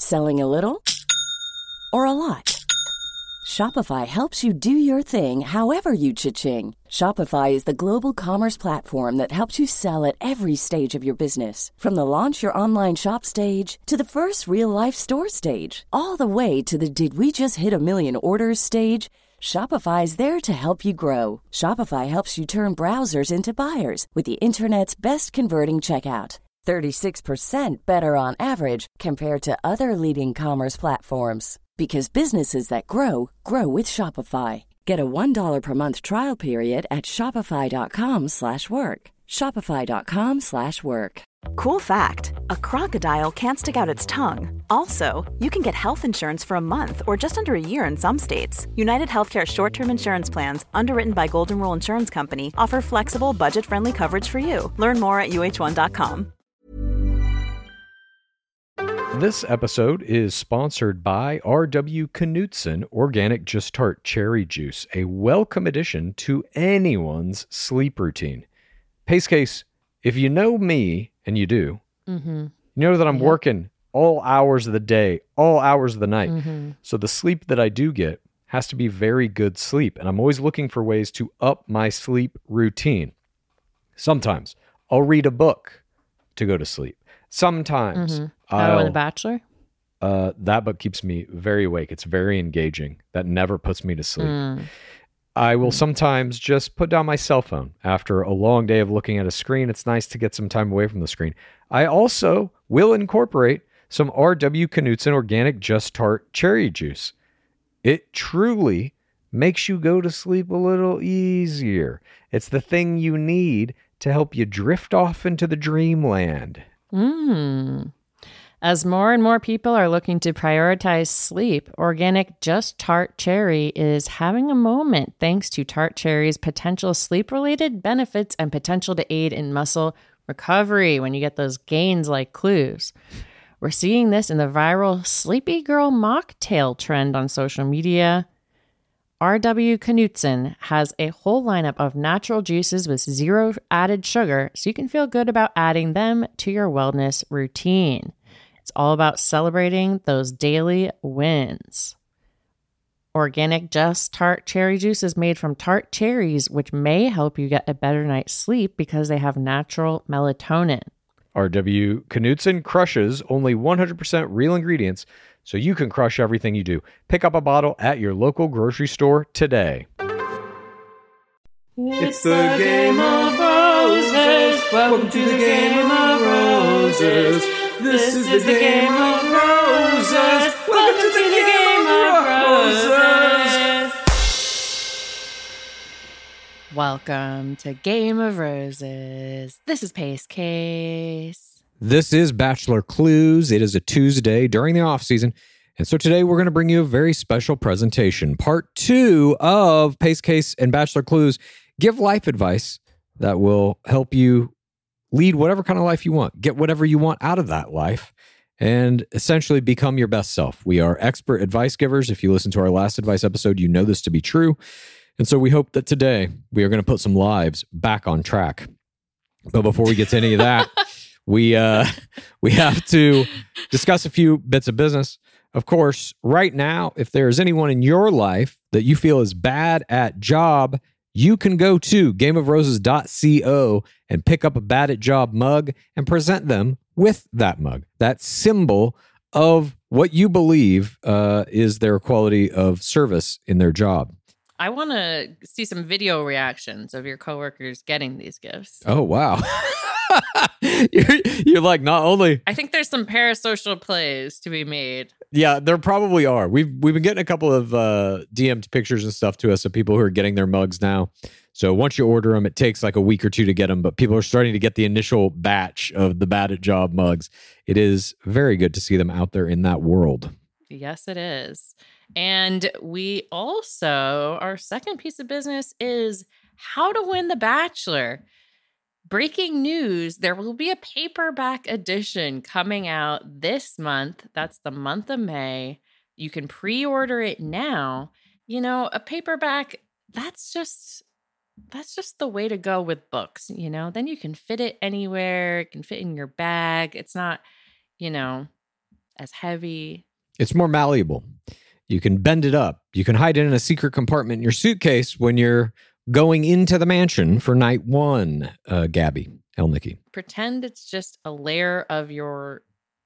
Selling a little or a lot? Shopify helps you do your thing however you cha-ching. Shopify is the global commerce platform that helps you sell at every stage of your business. From the launch your online shop stage to the first real-life store stage, all the way to the did we just hit a million orders stage. Shopify is there to help you grow. Shopify helps you turn browsers into buyers with the internet's best converting checkout. 36% better on average compared to other leading commerce platforms. Because businesses that grow, grow with Shopify. Get a $1 per month trial period at shopify.com/work. Shopify.com/work. Cool fact, a crocodile can't stick out its tongue. Also, you can get health insurance for a month or just under a year in some states. United Healthcare short-term insurance plans, underwritten by Golden Rule Insurance Company, offer flexible, budget-friendly coverage for you. Learn more at uh1.com. This episode is sponsored by R.W. Knutson Organic Just Tart Cherry Juice, a welcome addition to anyone's sleep routine. Pace Case, if you know me, and you do, you know that I'm working all hours of the day, all hours of the night. So the sleep that I do get has to be very good sleep, and I'm always looking for ways to up my sleep routine. Sometimes I'll read a book to go to sleep. Sometimes I'll... The Bachelor? That book keeps me very awake. It's very engaging. That never puts me to sleep. I will sometimes just put down my cell phone after a long day of looking at a screen. It's nice to get some time away from the screen. I also will incorporate some R.W. Knutson Organic Just Tart Cherry Juice. It truly makes you go to sleep a little easier. It's the thing you need to help you drift off into the dreamland. As more and more people are looking to prioritize sleep, Organic Just Tart Cherry is having a moment thanks to Tart Cherry's potential sleep-related benefits and potential to aid in muscle recovery when you get those gains like clues. We're seeing this in the viral Sleepy Girl mocktail trend on social media. R.W. Knutson has a whole lineup of natural juices with zero added sugar, so you can feel good about adding them to your wellness routine. It's all about celebrating those daily wins. Organic Just Tart Cherry Juice is made from tart cherries, which may help you get a better night's sleep because they have natural melatonin. R.W. Knutson crushes only 100% real ingredients, so you can crush everything you do. Pick up a bottle at your local grocery store today. It's the Game of Roses. Welcome to the Game of Roses. This is the Game of Roses. Welcome to the Game of Roses. Welcome to Game of Roses. This is Pace Case. This is Bachelor Clues. It is a Tuesday during the off season. And so today we're going to bring you a very special presentation. Part 2 of Pace Case and Bachelor Clues. Give life advice that will help you lead whatever kind of life you want. Get whatever you want out of that life and essentially become your best self. We are expert advice givers. If you listen to our last advice episode, you know this to be true. And so we hope that today we are going to put some lives back on track. But before we get to any of that, we have to discuss a few bits of business. Of course, right now, if there is anyone in your life that you feel is bad at job, you can go to gameofroses.co and pick up a bad at job mug and present them with that mug, that symbol of what you believe is their quality of service in their job. I want to see some video reactions of your coworkers getting these gifts. Oh, wow. You're like, not only... I think there's some parasocial plays to be made. Yeah, there probably are. We've been getting a couple of DM'd pictures and stuff to us of people who are getting their mugs now. So once you order them, it takes like a week or two to get them, but people are starting to get the initial batch of the Bad at Job mugs. It is very good to see them out there in that world. Yes, it is. And we also, our second piece of business is how to win The Bachelor. Breaking news, there will be a paperback edition coming out this month. That's the month of May. You can pre-order it now. You know, a paperback, that's just the way to go with books, you know? Then you can fit it anywhere. It can fit in your bag. It's not, you know, as heavy. It's more malleable. You can bend it up. You can hide it in a secret compartment in your suitcase when you're going into the mansion for night one, Gabby Elnicky. Pretend it's just a layer of your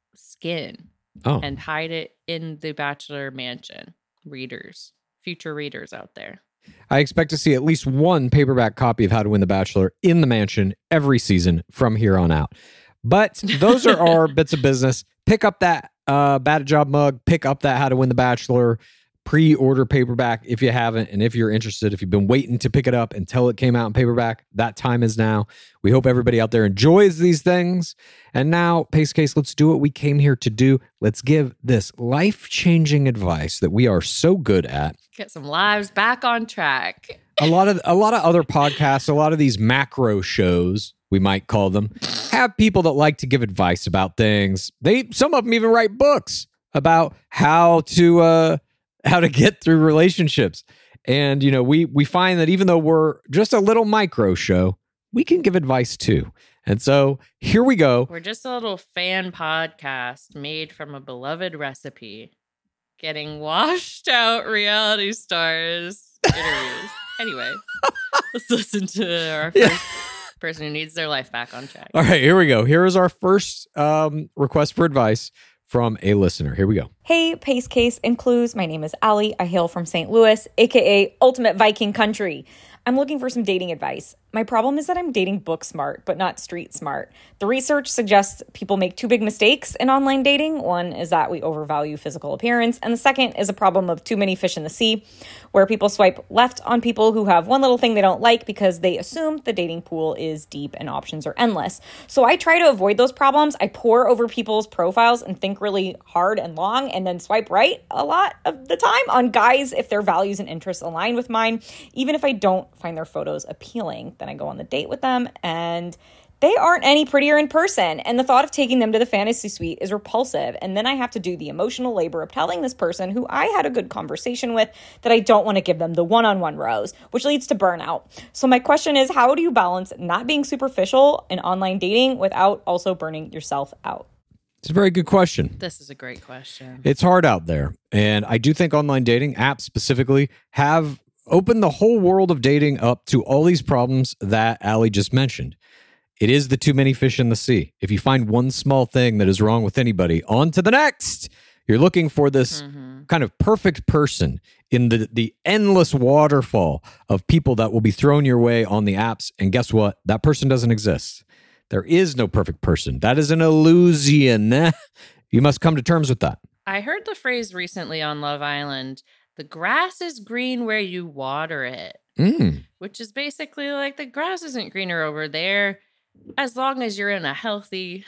skin and hide it in the Bachelor mansion. Readers, future readers out there. I expect to see at least one paperback copy of How to Win the Bachelor in the mansion every season from here on out. But those are our bits of business. Pick up that Bad Job mug. Pick up that How to Win the Bachelor pre-order paperback if you haven't. And if you're interested, if you've been waiting to pick it up until it came out in paperback, that time is now. We hope everybody out there enjoys these things. And now, Pace Case, let's do what we came here to do. Let's give this life-changing advice that we are so good at. Get some lives back on track. A lot of other podcasts, a lot of these macro shows, we might call them, have people that like to give advice about things. Some of them even write books about how to get through relationships. And, we find that even though we're just a little micro show, we can give advice too. And so here we go. We're just a little fan podcast made from a beloved recipe, getting washed out reality stars interviews. Anyway, let's listen to our first person who needs their life back on track. All right, here we go. Here is our first request for advice from a listener. Here we go. Hey, Pace Case and Clues. My name is Allie. I hail from St. Louis, aka Ultimate Viking Country. I'm looking for some dating advice. My problem is that I'm dating book smart, but not street smart. The research suggests people make two big mistakes in online dating. One is that we overvalue physical appearance, and the second is a problem of too many fish in the sea, where people swipe left on people who have one little thing they don't like because they assume the dating pool is deep and options are endless. So I try to avoid those problems. I pore over people's profiles and think really hard and long, and then swipe right a lot of the time on guys if their values and interests align with mine, even if I don't find their photos appealing. Then I go on the date with them and they aren't any prettier in person. And the thought of taking them to the fantasy suite is repulsive. And then I have to do the emotional labor of telling this person who I had a good conversation with that I don't want to give them the one-on-one rose, which leads to burnout. So my question is, how do you balance not being superficial in online dating without also burning yourself out? It's a very good question. This is a great question. It's hard out there. And I do think online dating apps specifically have opened the whole world of dating up to all these problems that Allie just mentioned. It is the too many fish in the sea. If you find one small thing that is wrong with anybody, on to the next. You're looking for this kind of perfect person in the endless waterfall of people that will be thrown your way on the apps. And guess what? That person doesn't exist. There is no perfect person. That is an illusion. You must come to terms with that. I heard the phrase recently on Love Island, the grass is green where you water it, which is basically like the grass isn't greener over there. As long as you're in a healthy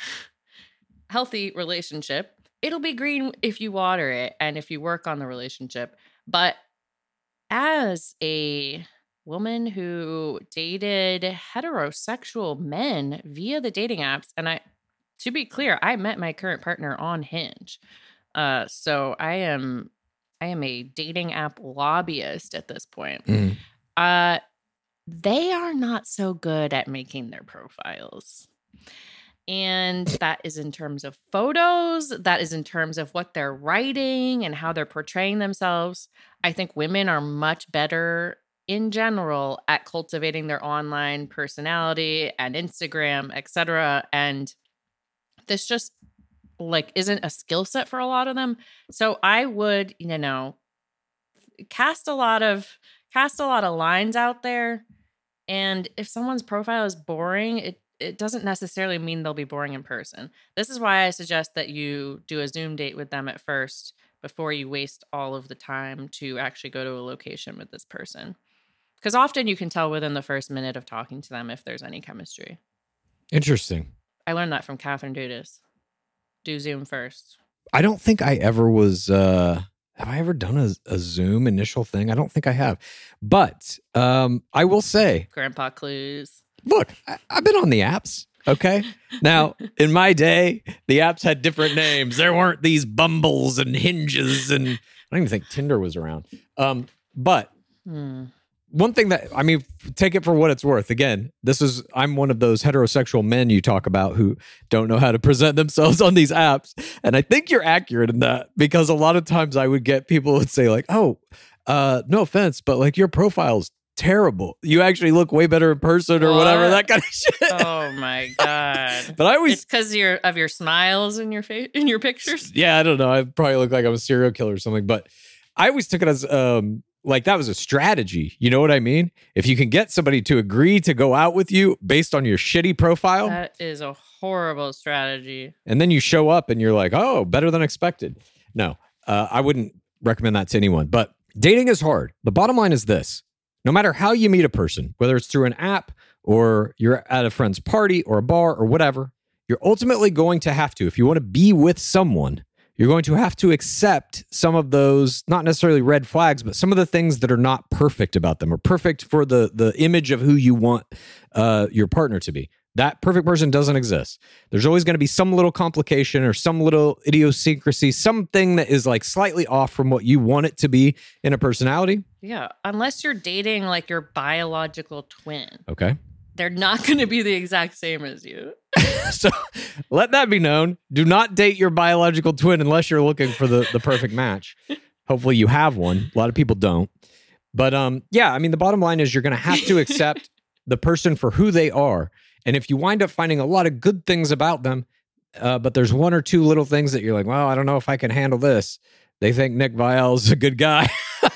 relationship, it'll be green if you water it and if you work on the relationship. But as a woman who dated heterosexual men via the dating apps, and to be clear, I met my current partner on Hinge. So I am a dating app lobbyist at this point. They are not so good at making their profiles. And that is in terms of photos. That is in terms of what they're writing and how they're portraying themselves. I think women are much better in general at cultivating their online personality and Instagram, etc. And this just isn't a skill set for a lot of them. So I would, cast a lot of lines out there. And if someone's profile is boring, it doesn't necessarily mean they'll be boring in person. This is why I suggest that you do a Zoom date with them at first before you waste all of the time to actually go to a location with this person. Because often you can tell within the first minute of talking to them if there's any chemistry. Interesting. I learned that from Catherine Dudas. Do Zoom first. I don't think I ever was... have I ever done a Zoom initial thing? I don't think I have. But I will say... Grandpa Clues. Look, I've been on the apps, okay? Now, in my day, the apps had different names. There weren't these Bumbles and Hinges, and I don't even think Tinder was around. But one thing that, I mean, take it for what it's worth. Again, I'm one of those heterosexual men you talk about who don't know how to present themselves on these apps. And I think you're accurate in that, because a lot of times I would get people who would say like, oh, no offense, but like your profile's terrible. You actually look way better in person or whatever, that kind of shit. Oh my God. But I always... It's because of your smiles in your face, in your pictures? Yeah, I don't know. I probably look like I'm a serial killer or something, but I always took it as like that was a strategy. You know what I mean? If you can get somebody to agree to go out with you based on your shitty profile. That is a horrible strategy. And then you show up and you're like, oh, better than expected. No, I wouldn't recommend that to anyone. But dating is hard. The bottom line is this. No matter how you meet a person, whether it's through an app or you're at a friend's party or a bar or whatever, you're ultimately going to have to, if you want to be with someone, you're going to have to accept some of those, not necessarily red flags, but some of the things that are not perfect about them or perfect for the image of who you want your partner to be. That perfect person doesn't exist. There's always going to be some little complication or some little idiosyncrasy, something that is like slightly off from what you want it to be in a personality. Yeah, unless you're dating like your biological twin. Okay. They're not going to be the exact same as you. So let that be known. Do not date your biological twin unless you're looking for the perfect match. Hopefully you have one. A lot of people don't. But yeah, I mean, the bottom line is you're going to have to accept the person for who they are. And if you wind up finding a lot of good things about them, but there's one or two little things that you're like, well, I don't know if I can handle this. They think Nick Viall's a good guy.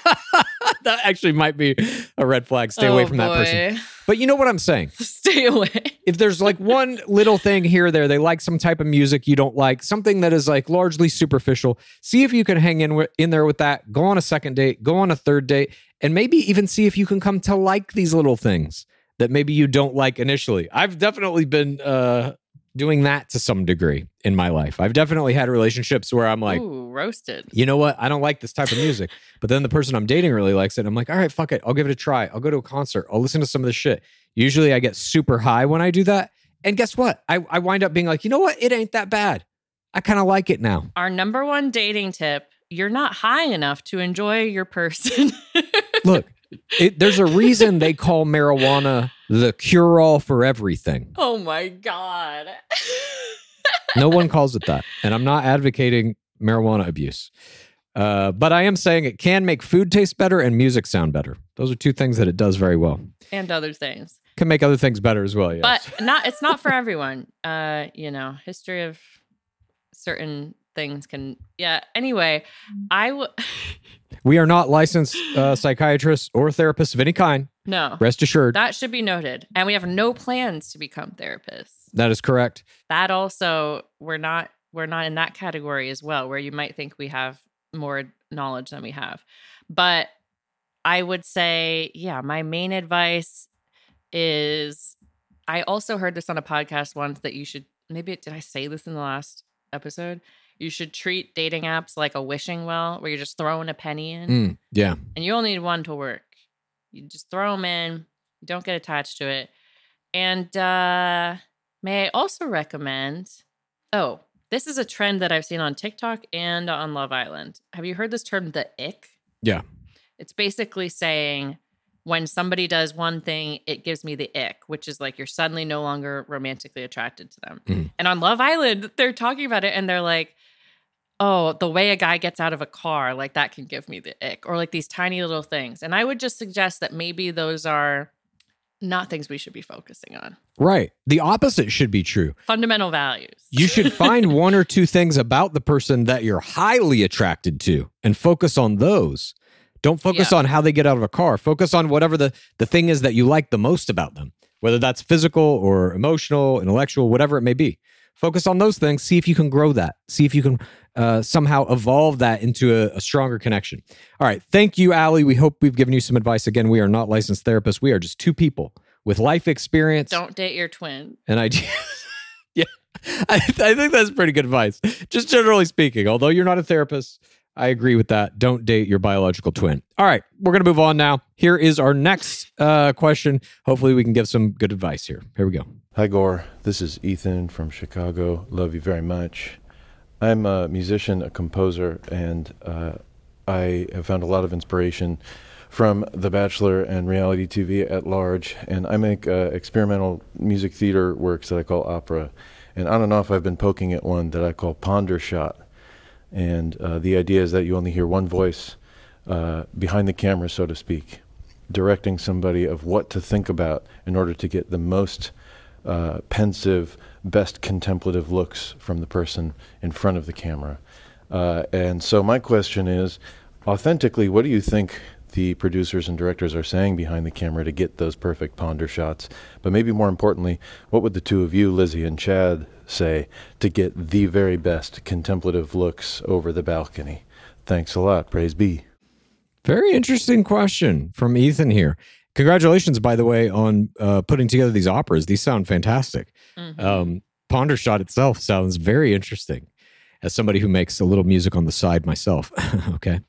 That actually might be a red flag. Stay away from that person. But you know what I'm saying? Stay away. If there's like one little thing here or there, they like some type of music you don't like, something that is like largely superficial, see if you can hang in there with that. Go on a second date, go on a third date, and maybe even see if you can come to like these little things that maybe you don't like initially. I've definitely been doing that to some degree in my life. I've definitely had relationships where I'm like, ooh, roasted. You know what? I don't like this type of music. But then the person I'm dating really likes it. I'm like, all right, fuck it. I'll give it a try. I'll go to a concert. I'll listen to some of this shit. Usually I get super high when I do that. And guess what? I wind up being like, you know what? It ain't that bad. I kind of like it now. Our number one dating tip, you're not high enough to enjoy your person. Look, there's a reason they call marijuana the cure-all for everything. Oh my God. No one calls it that. And I'm not advocating marijuana abuse. But I am saying it can make food taste better and music sound better. Those are two things that it does very well. And other things. Can make other things better as well, yes. But it's not for everyone. History of certain things can... Yeah, anyway, We are not licensed psychiatrists or therapists of any kind. No. Rest assured. That should be noted. And we have no plans to become therapists. That is correct. That also, we're not in that category as well, where you might think we have more knowledge than we have. But I would say, yeah, my main advice is, I also heard this on a podcast once that you should, maybe, did I say this in the last episode? You should treat dating apps like a wishing well, where you're just throwing a penny in. Yeah. And you only need one to work. You just throw them in. You don't get attached to it. And may I also recommend... Oh, this is a trend that I've seen on TikTok and on Love Island. Have you heard this term, the ick? Yeah. It's basically saying when somebody does one thing, it gives me the ick, which is like you're suddenly no longer romantically attracted to them. Mm. And on Love Island, they're talking about it and they're like, oh, the way a guy gets out of a car, like that can give me the ick, or like these tiny little things. And I would just suggest that maybe those are not things we should be focusing on. Right. The opposite should be true. Fundamental values. You should find one or two things about the person that you're highly attracted to and focus on those. Don't focus on how they get out of a car. Focus on whatever the thing is that you like the most about them, whether that's physical or emotional, intellectual, whatever it may be. Focus on those things. See if you can grow that. See if you can somehow evolve that into a stronger connection. All right. Thank you, Allie. We hope we've given you some advice. Again, we are not licensed therapists. We are just two people with life experience. Don't date your twin. And ideas. Yeah. I think that's pretty good advice. Just generally speaking, although you're not a therapist, I agree with that. Don't date your biological twin. All right. We're going to move on now. Here is our next question. Hopefully we can give some good advice here. Here we go. Hi, Gore. This is Ethan from Chicago. Love you very much. I'm a musician, a composer, and I have found a lot of inspiration from The Bachelor and reality TV at large, and I make experimental music theater works that I call opera. And on and off, I've been poking at one that I call Ponder Shot. And the idea is that you only hear one voice behind the camera, so to speak, directing somebody of what to think about in order to get the most pensive, best contemplative looks from the person in front of the camera. And so my question is, authentically, what do you think the producers and directors are saying behind the camera to get those perfect ponder shots? But maybe more importantly, what would the two of you, Lizzie and Chad, say to get the very best contemplative looks over the balcony? Thanks a lot. Praise be. Very interesting question from Ethan here. Congratulations, by the way, on putting together these operas. These sound fantastic. Ponder Shot itself sounds very interesting. As somebody who makes a little music on the side myself. Okay.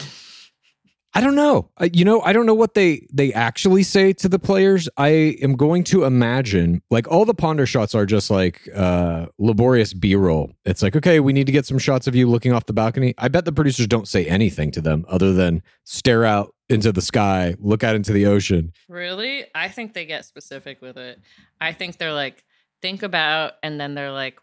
I don't know. I don't know what they actually say to the players. I am going to imagine, like, all the Ponder Shots are just like laborious B-roll. It's like, okay, we need to get some shots of you looking off the balcony. I bet the producers don't say anything to them other than stare out into the sky, look out into the ocean. Really? I think they get specific with it. I think they're like, think about, and then they're like,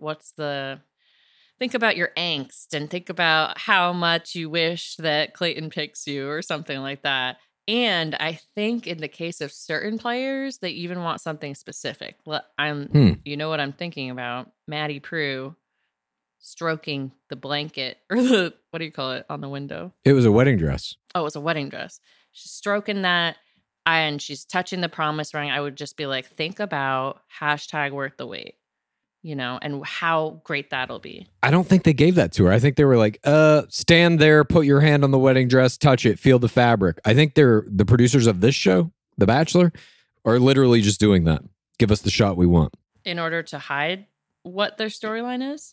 think about your angst and think about how much you wish that Clayton picks you or something like that. And I think in the case of certain players, they even want something specific. You know what I'm thinking about? Maddie Prue stroking the blanket or the, what do you call it, on the window? It was a wedding dress. Oh, it was a wedding dress. She's stroking that and she's touching the promise ring. I would just be like, think about #worth the wait. And how great that'll be. I don't think they gave that to her. I think they were like, stand there, put your hand on the wedding dress, touch it, feel the fabric. I think the producers of this show, The Bachelor, are literally just doing that. Give us the shot we want. In order to hide what their storyline is?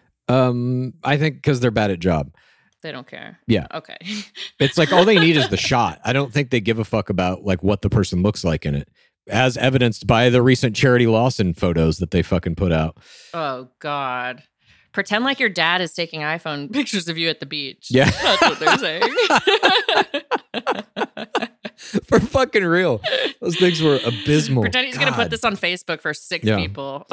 I think because they're bad at job. They don't care. Yeah. Okay. It's like all they need is the shot. I don't think they give a fuck about like what the person looks like in it. As evidenced by the recent Charity Lawson photos that they fucking put out. Oh, God. Pretend like your dad is taking iPhone pictures of you at the beach. Yeah. That's what they're saying. For fucking real. Those things were abysmal. Pretend he's going to put this on Facebook for 6 people.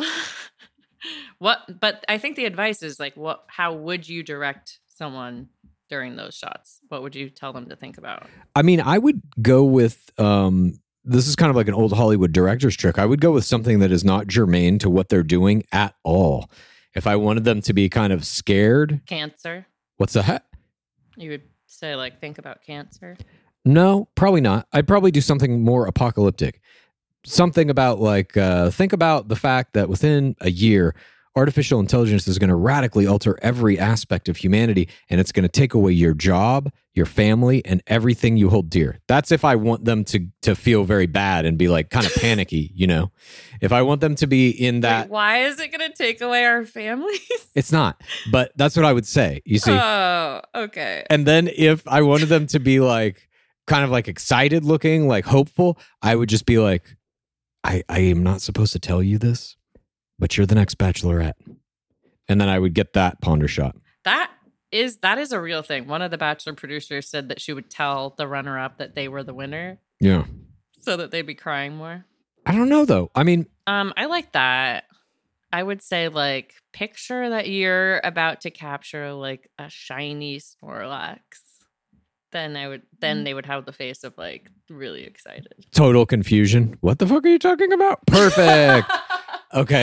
But I think the advice is like, how would you direct someone during those shots? What would you tell them to think about? I mean, I would go with... this is kind of like an old Hollywood director's trick. I would go with something that is not germane to what they're doing at all. If I wanted them to be kind of scared. Cancer. What's that? You would say, like, think about cancer? No, probably not. I'd probably do something more apocalyptic. Something about, like, think about the fact that within a year, artificial intelligence is going to radically alter every aspect of humanity, and it's going to take away your job, your family, and everything you hold dear. That's if I want them to feel very bad and be like kind of panicky, If I want them to be in that... Wait, why is it going to take away our families? It's not, but that's what I would say, you see. Oh, okay. And then if I wanted them to be like, kind of like excited looking, like hopeful, I would just be like, I am not supposed to tell you this, but you're the next bachelorette. And then I would get that ponder shot. That is a real thing. One of the Bachelor producers said that she would tell the runner-up that they were the winner. Yeah. So that they'd be crying more. I don't know, though. I mean... I like that. I would say, like, picture that you're about to capture, like, a shiny Snorlax. Then they would have the face of, like, really excited. Total confusion. What the fuck are you talking about? Perfect. Okay.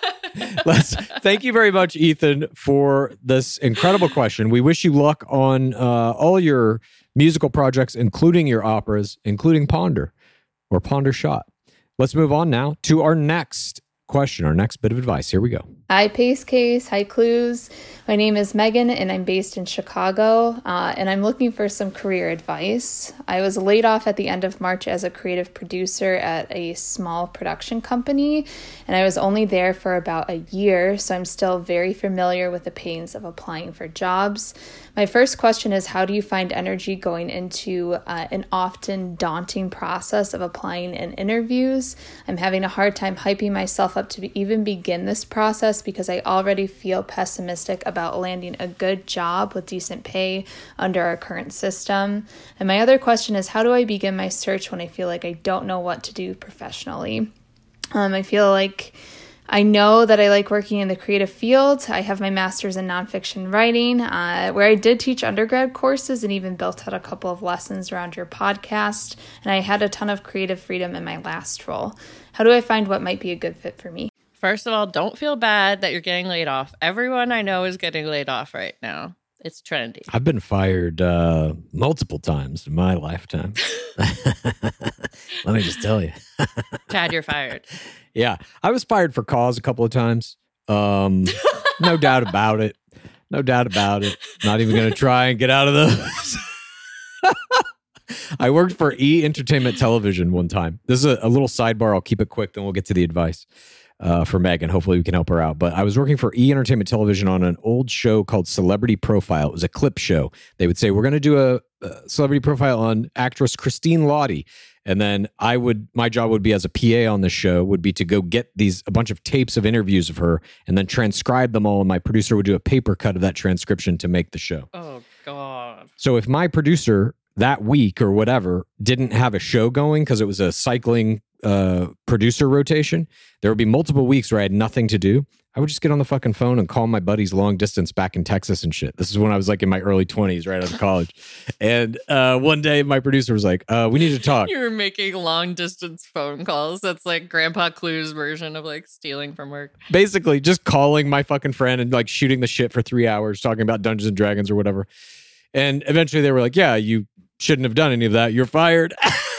Thank you very much, Ethan, for this incredible question. We wish you luck on all your musical projects, including your operas, including Ponder or Ponder Shot. Let's move on now to our next question, our next bit of advice. Here we go. Hi, Pace Case. Hi, Clues. My name is Megan, and I'm based in Chicago, and I'm looking for some career advice. I was laid off at the end of March as a creative producer at a small production company, and I was only there for about a year, so I'm still very familiar with the pains of applying for jobs. My first question is, how do you find energy going into an often daunting process of applying in interviews? I'm having a hard time hyping myself up to even begin this process this because I already feel pessimistic about landing a good job with decent pay under our current system. And my other question is, how do I begin my search when I feel like I don't know what to do professionally? I feel like I know that I like working in the creative field. I have my master's in nonfiction writing, where I did teach undergrad courses and even built out a couple of lessons around your podcast. And I had a ton of creative freedom in my last role. How do I find what might be a good fit for me? First of all, don't feel bad that you're getting laid off. Everyone I know is getting laid off right now. It's trendy. I've been fired multiple times in my lifetime. Let me just tell you. Chad, you're fired. Yeah, I was fired for cause a couple of times. No doubt about it. No doubt about it. Not even going to try and get out of those. I worked for E! Entertainment Television one time. This is a little sidebar. I'll keep it quick, then we'll get to the advice for Megan. Hopefully we can help her out. But I was working for E! Entertainment Television on an old show called Celebrity Profile. It was a clip show. They would say, we're going to do a celebrity profile on actress Christine Lottie. And then my job would be as a PA on the show would be to go get a bunch of tapes of interviews of her and then transcribe them all. And my producer would do a paper cut of that transcription to make the show. Oh, God. So if my producer that week or whatever didn't have a show going because it was a cycling producer rotation, there would be multiple weeks where I had nothing to do. I would just get on the fucking phone and call my buddies long distance back in Texas and shit. This is when I was like in my early 20s, right out of college. And one day my producer was like, we need to talk. You were making long distance phone calls. That's like Grandpa Clue's version of like stealing from work. Basically just calling my fucking friend and like shooting the shit for 3 hours, talking about Dungeons and Dragons or whatever. And eventually they were like, yeah, you shouldn't have done any of that. You're fired.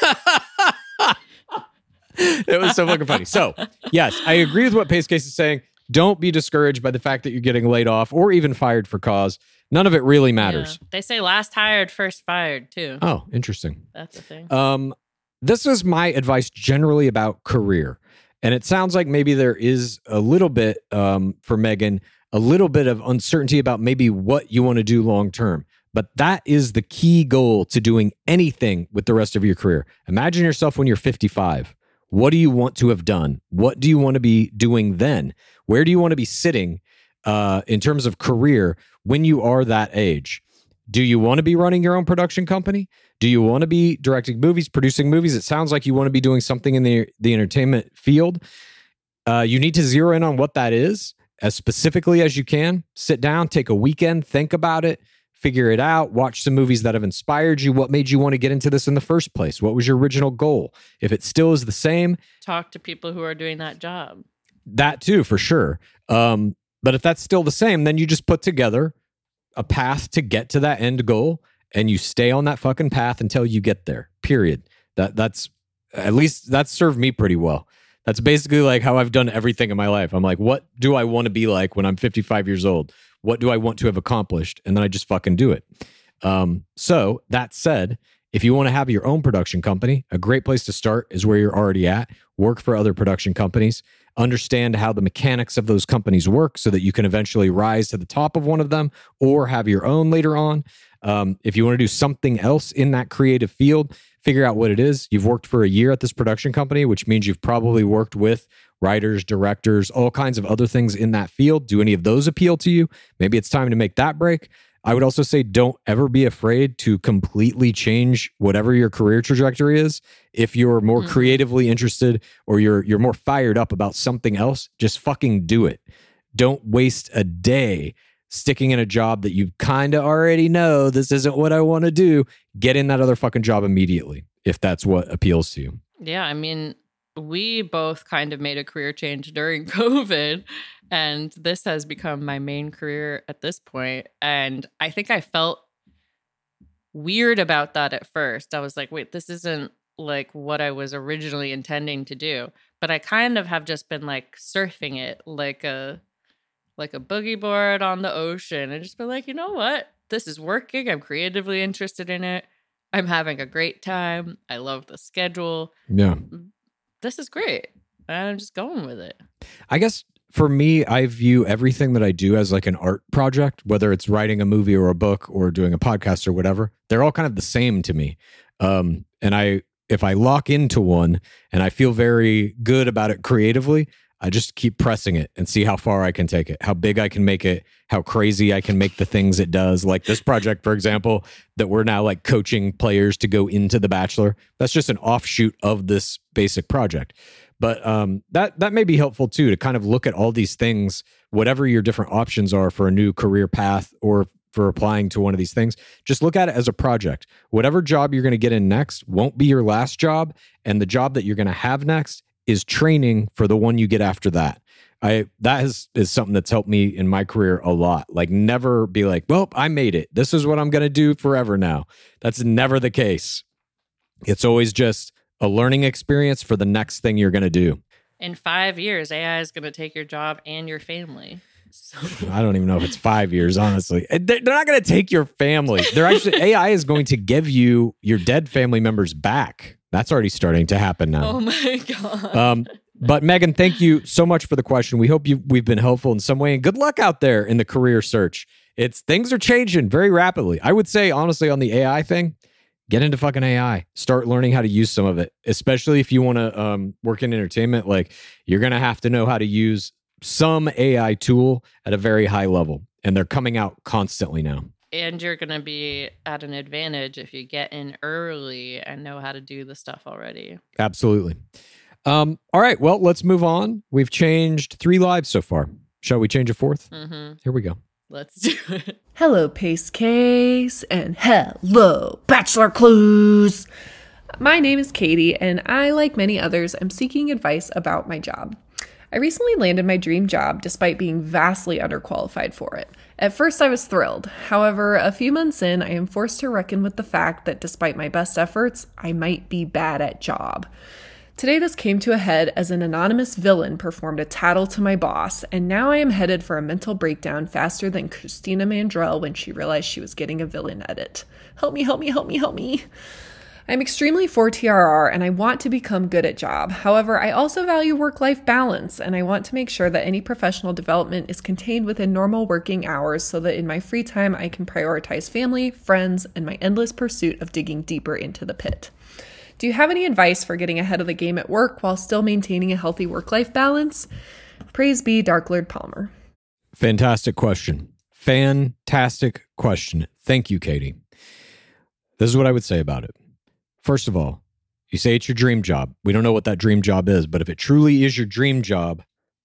It was so fucking funny. So yes, I agree with what Pace Case is saying. Don't be discouraged by the fact that you're getting laid off or even fired for cause. None of it really matters. Yeah. They say last hired, first fired, too. Oh, interesting. That's a thing. This is my advice generally about career. And it sounds like maybe there is a little bit, for Megan, a little bit of uncertainty about maybe what you want to do long term. But that is the key goal to doing anything with the rest of your career. Imagine yourself when you're 55. What do you want to have done? What do you want to be doing then? Where do you want to be sitting in terms of career when you are that age? Do you want to be running your own production company? Do you want to be directing movies, producing movies? It sounds like you want to be doing something in the entertainment field. You need to zero in on what that is as specifically as you can. Sit down, take a weekend, think about it. Figure it out, watch some movies that have inspired you. What made you want to get into this in the first place? What was your original goal? If it still is the same, talk to people who are doing that job. That too, for sure. But if that's still the same, then you just put together a path to get to that end goal and you stay on that fucking path until you get there, period. That's at least that's served me pretty well. That's basically like how I've done everything in my life. I'm like, what do I want to be like when I'm 55 years old? What do I want to have accomplished? And then I just fucking do it. So that said, if you want to have your own production company, a great place to start is where you're already at. Work for other production companies. Understand how the mechanics of those companies work so that you can eventually rise to the top of one of them or have your own later on. If you want to do something else in that creative field, figure out what it is. You've worked for a year at this production company, which means you've probably worked with writers, directors, all kinds of other things in that field. Do any of those appeal to you? Maybe it's time to make that break. I would also say don't ever be afraid to completely change whatever your career trajectory is. If you're more creatively interested or you're more fired up about something else, just fucking do it. Don't waste a day sticking in a job that you kind of already know this isn't what I want to do. Get in that other fucking job immediately if that's what appeals to you. Yeah, I mean, we both kind of made a career change during COVID, and this has become my main career at this point. And I think I felt weird about that at first. I was like, wait, this isn't like what I was originally intending to do. But I kind of have just been like surfing it like a boogie board on the ocean and just been like, you know what? This is working. I'm creatively interested in it. I'm having a great time. I love the schedule. Yeah. This is great. And I'm just going with it. I guess for me, I view everything that I do as like an art project, whether it's writing a movie or a book or doing a podcast or whatever. They're all kind of the same to me. And if I lock into one and I feel very good about it creatively, I just keep pressing it and see how far I can take it, how big I can make it, how crazy I can make the things it does. Like this project, for example, that we're now like coaching players to go into The Bachelor. That's just an offshoot of this basic project. But that may be helpful too, to kind of look at all these things, whatever your different options are for a new career path or for applying to one of these things. Just look at it as a project. Whatever job you're going to get in next won't be your last job. And the job that you're going to have next is training for the one you get after that. That is something that's helped me in my career a lot. Like never be like, well, I made it. This is what I'm going to do forever now. That's never the case. It's always just a learning experience for the next thing you're going to do. In 5 years, AI is going to take your job and your family. So. I don't even know if it's 5 years, honestly. They're not going to take your family. AI is going to give you your dead family members back. That's already starting to happen now. Oh my God. But Megan, thank you so much for the question. We hope we've been helpful in some way, and good luck out there in the career search. Things are changing very rapidly. I would say, honestly, on the AI thing, get into fucking AI. Start learning how to use some of it, especially if you want to work in entertainment. Like, you're going to have to know how to use some AI tool at a very high level, and they're coming out constantly now. And you're going to be at an advantage if you get in early and know how to do the stuff already. Absolutely. All right, well, let's move on. We've changed 3 lives so far. Shall we change a 4th? Mm-hmm. Here we go. Let's do it. Hello, Pace Case, and hello, Bachelor Clues. My name is Katie, and I, like many others, am seeking advice about my job. I recently landed my dream job despite being vastly underqualified for it. At first, I was thrilled. However, a few months in, I am forced to reckon with the fact that despite my best efforts, I might be bad at job. Today, this came to a head as an anonymous villain performed a tattle to my boss, and now I am headed for a mental breakdown faster than Christina Mandrell when she realized she was getting a villain edit. Help me, help me, help me, help me. I'm extremely for TRR, and I want to become good at job. However, I also value work-life balance, and I want to make sure that any professional development is contained within normal working hours so that in my free time I can prioritize family, friends, and my endless pursuit of digging deeper into the pit. Do you have any advice for getting ahead of the game at work while still maintaining a healthy work-life balance? Praise be Dark Lord Palmer. Fantastic question. Fantastic question. Thank you, Katie. This is what I would say about it. First of all, you say it's your dream job. We don't know what that dream job is, but if it truly is your dream job,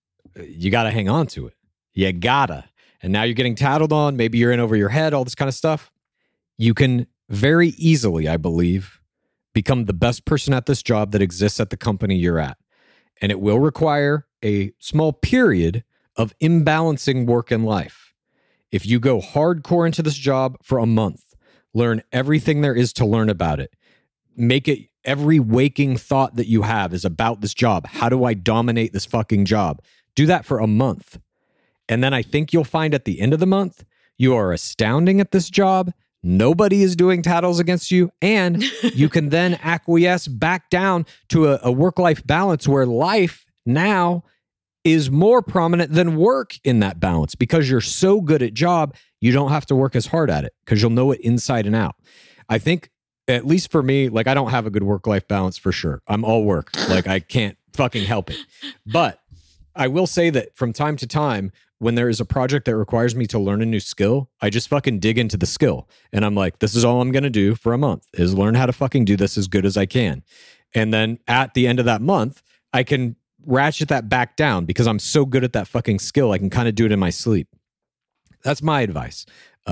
you got to hang on to it. You gotta. And now you're getting tattled on. Maybe you're in over your head, all this kind of stuff. You can very easily, I believe, become the best person at this job that exists at the company you're at. And it will require a small period of imbalancing work and life. If you go hardcore into this job for a month, learn everything there is to learn about it, make it every waking thought that you have is about this job. How do I dominate this fucking job? Do that for a month. And then I think you'll find at the end of the month, you are astounding at this job. Nobody is doing tattles against you. And you can then acquiesce back down to a work-life balance where life now is more prominent than work in that balance because you're so good at job, you don't have to work as hard at it because you'll know it inside and out. I think, at least for me, like I don't have a good work-life balance for sure. I'm all work. Like I can't fucking help it. But I will say that from time to time, when there is a project that requires me to learn a new skill, I just fucking dig into the skill. And I'm like, this is all I'm going to do for a month is learn how to fucking do this as good as I can. And then at the end of that month, I can ratchet that back down because I'm so good at that fucking skill. I can kind of do it in my sleep. That's my advice.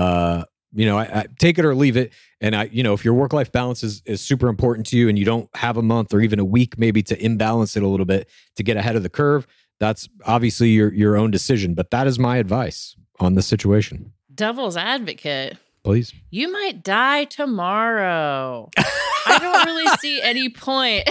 I take it or leave it. And if your work-life balance is super important to you and you don't have a month or even a week maybe to imbalance it a little bit to get ahead of the curve, that's obviously your own decision. But that is my advice on the situation. Devil's advocate. Please. You might die tomorrow. I don't really see any point.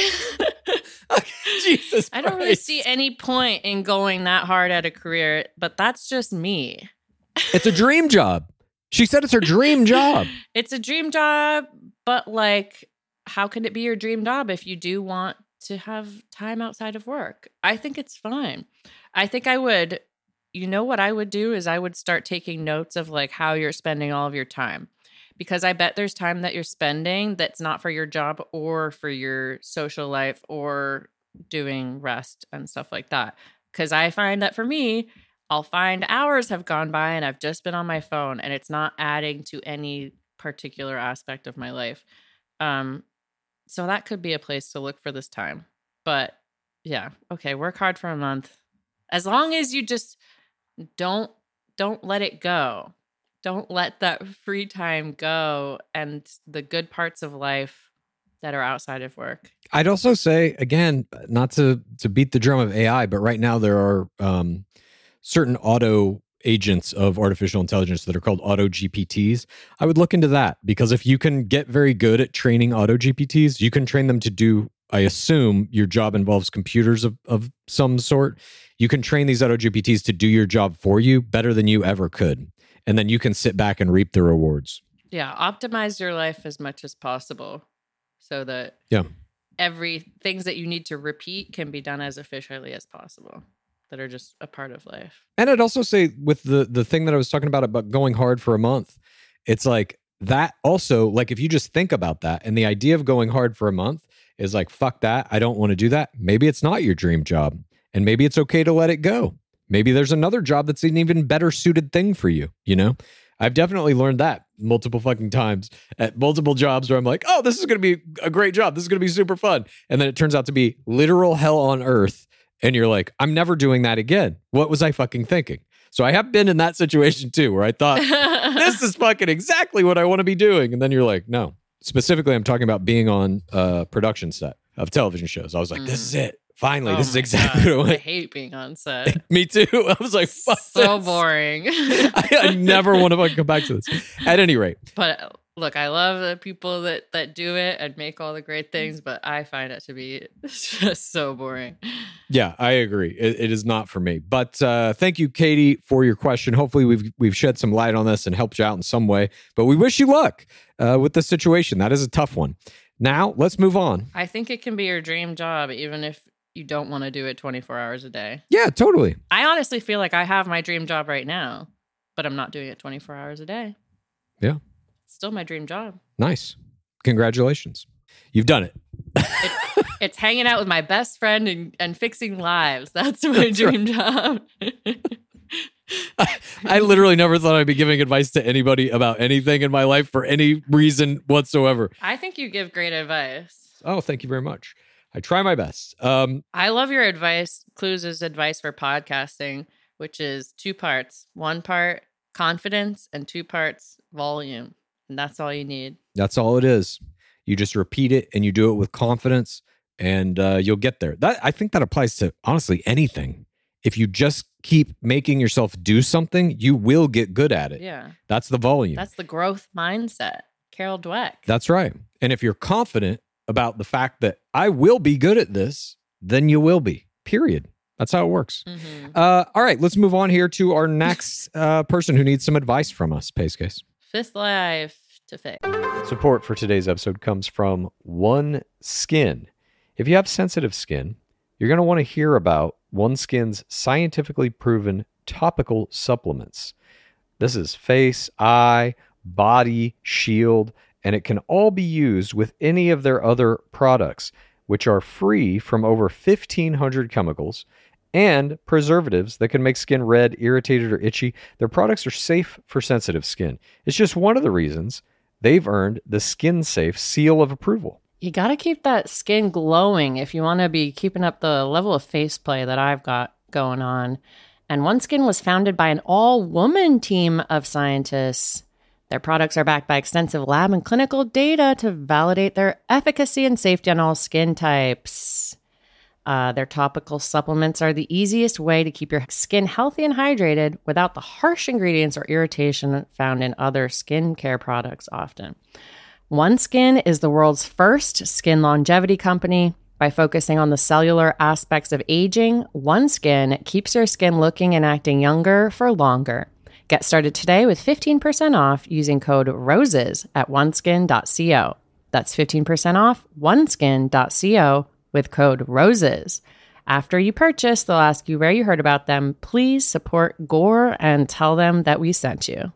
Jesus I don't really see any point in going that hard at a career, but that's just me. It's a dream job. She said it's her dream job. It's a dream job, but like, how can it be your dream job if you do want to have time outside of work? I think it's fine. I think I would, what I would do is I would start taking notes of like how you're spending all of your time. Because I bet there's time that you're spending that's not for your job or for your social life or doing rest and stuff like that. Because I find that for me, I'll find hours have gone by and I've just been on my phone and it's not adding to any particular aspect of my life. So that could be a place to look for this time. But yeah, okay, work hard for a month. As long as you just don't let it go. Don't let that free time go and the good parts of life that are outside of work. I'd also say, again, not to beat the drum of AI, but right now there are certain auto agents of artificial intelligence that are called auto GPTs. I would look into that, because if you can get very good at training auto GPTs, you can train them to do, I assume your job involves computers of some sort. You can train these auto GPTs to do your job for you better than you ever could. And then you can sit back and reap the rewards. Yeah, optimize your life as much as possible so that things that you need to repeat can be done as efficiently as possible, that are just a part of life. And I'd also say with the thing that I was talking about going hard for a month, it's like that also, like if you just think about that and the idea of going hard for a month is like, fuck that, I don't want to do that. Maybe it's not your dream job and maybe it's okay to let it go. Maybe there's another job that's an even better suited thing for you, you know? I've definitely learned that multiple fucking times at multiple jobs where I'm like, oh, this is going to be a great job. This is going to be super fun. And then it turns out to be literal hell on earth. And you're like, I'm never doing that again. What was I fucking thinking? So I have been in that situation too, where I thought, this is fucking exactly what I want to be doing. And then you're like, no. Specifically, I'm talking about being on a production set of television shows. I was like, this is it. Finally, this is exactly what I hate being on set. Me too. I was like, fuck so this. boring. I never want to fucking come back to this. At any rate. But look, I love the people that do it and make all the great things, but I find it to be just so boring. Yeah, I agree. It is not for me. But thank you, Katie, for your question. Hopefully we've shed some light on this and helped you out in some way. But we wish you luck with the situation. That is a tough one. Now, let's move on. I think it can be your dream job, even if you don't want to do it 24 hours a day. Yeah, totally. I honestly feel like I have my dream job right now, but I'm not doing it 24 hours a day. Yeah. It's still my dream job. Nice. Congratulations. You've done it. It's hanging out with my best friend and fixing lives. That's my dream job. I literally never thought I'd be giving advice to anybody about anything in my life for any reason whatsoever. I think you give great advice. Oh, thank you very much. I try my best. I love your advice, Clues' advice for podcasting, which is 2 parts. 1 part confidence and 2 parts volume. And that's all you need. That's all it is. You just repeat it and you do it with confidence and you'll get there. I think that applies to, honestly, anything. If you just keep making yourself do something, you will get good at it. Yeah. That's the volume. That's the growth mindset. Carol Dweck. That's right. And if you're confident about the fact that I will be good at this, then you will be, period. That's how it works. Mm-hmm. All right, let's move on here to our next person who needs some advice from us, Pace Case. Fifth Life to Fix. Support for today's episode comes from OneSkin. If you have sensitive skin, you're going to want to hear about OneSkin's scientifically proven topical supplements. This is face, eye, body, shield, and it can all be used with any of their other products, which are free from over 1,500 chemicals and preservatives that can make skin red, irritated, or itchy. Their products are safe for sensitive skin. It's just one of the reasons they've earned the Skin Safe seal of approval. You got to keep that skin glowing if you want to be keeping up the level of face play that I've got going on. And OneSkin was founded by an all-woman team of scientists. Their products are backed by extensive lab and clinical data to validate their efficacy and safety on all skin types. Their topical supplements are the easiest way to keep your skin healthy and hydrated without the harsh ingredients or irritation found in other skincare products often. OneSkin is the world's first skin longevity company. By focusing on the cellular aspects of aging, OneSkin keeps your skin looking and acting younger for longer. Get started today with 15% off using code ROSES at oneskin.co. That's 15% off oneskin.co with code ROSES. After you purchase, they'll ask you where you heard about them. Please support Gore and tell them that we sent you.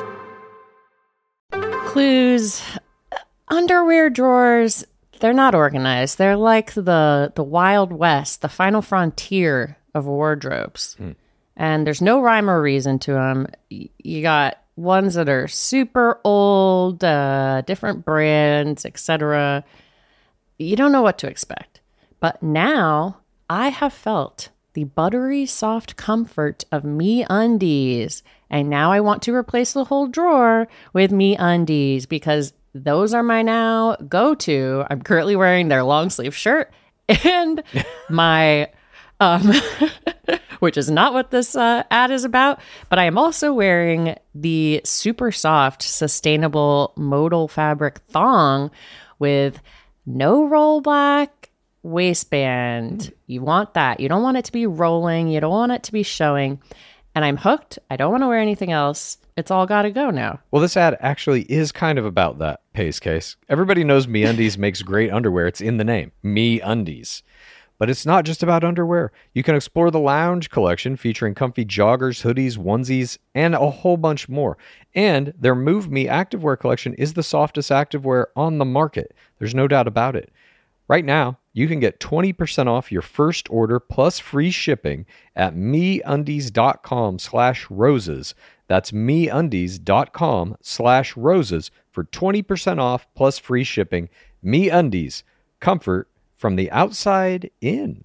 Clues. Underwear drawers, they're not organized. They're like the Wild West, the final frontier of wardrobes. And there's no rhyme or reason to them. You got ones that are super old, different brands, etc. You don't know what to expect. But now I have felt the buttery soft comfort of MeUndies. And now I want to replace the whole drawer with MeUndies because those are my now go-to. I'm currently wearing their long sleeve shirt and my, which is not what this ad is about, but I am also wearing the super soft, sustainable modal fabric thong with no rollback waistband. You want that. You don't want it to be rolling. You don't want it to be showing. And I'm hooked. I don't want to wear anything else. It's all got to go now. Well, this ad actually is kind of about that, Pace Case. Everybody knows MeUndies makes great underwear. It's in the name, MeUndies. But it's not just about underwear. You can explore the lounge collection featuring comfy joggers, hoodies, onesies, and a whole bunch more. And their Move Me activewear collection is the softest activewear on the market. There's no doubt about it. Right now, you can get 20% off your first order plus free shipping at MeUndies.com/roses. That's MeUndies.com/roses for 20% off plus free shipping. MeUndies, comfort from the outside in.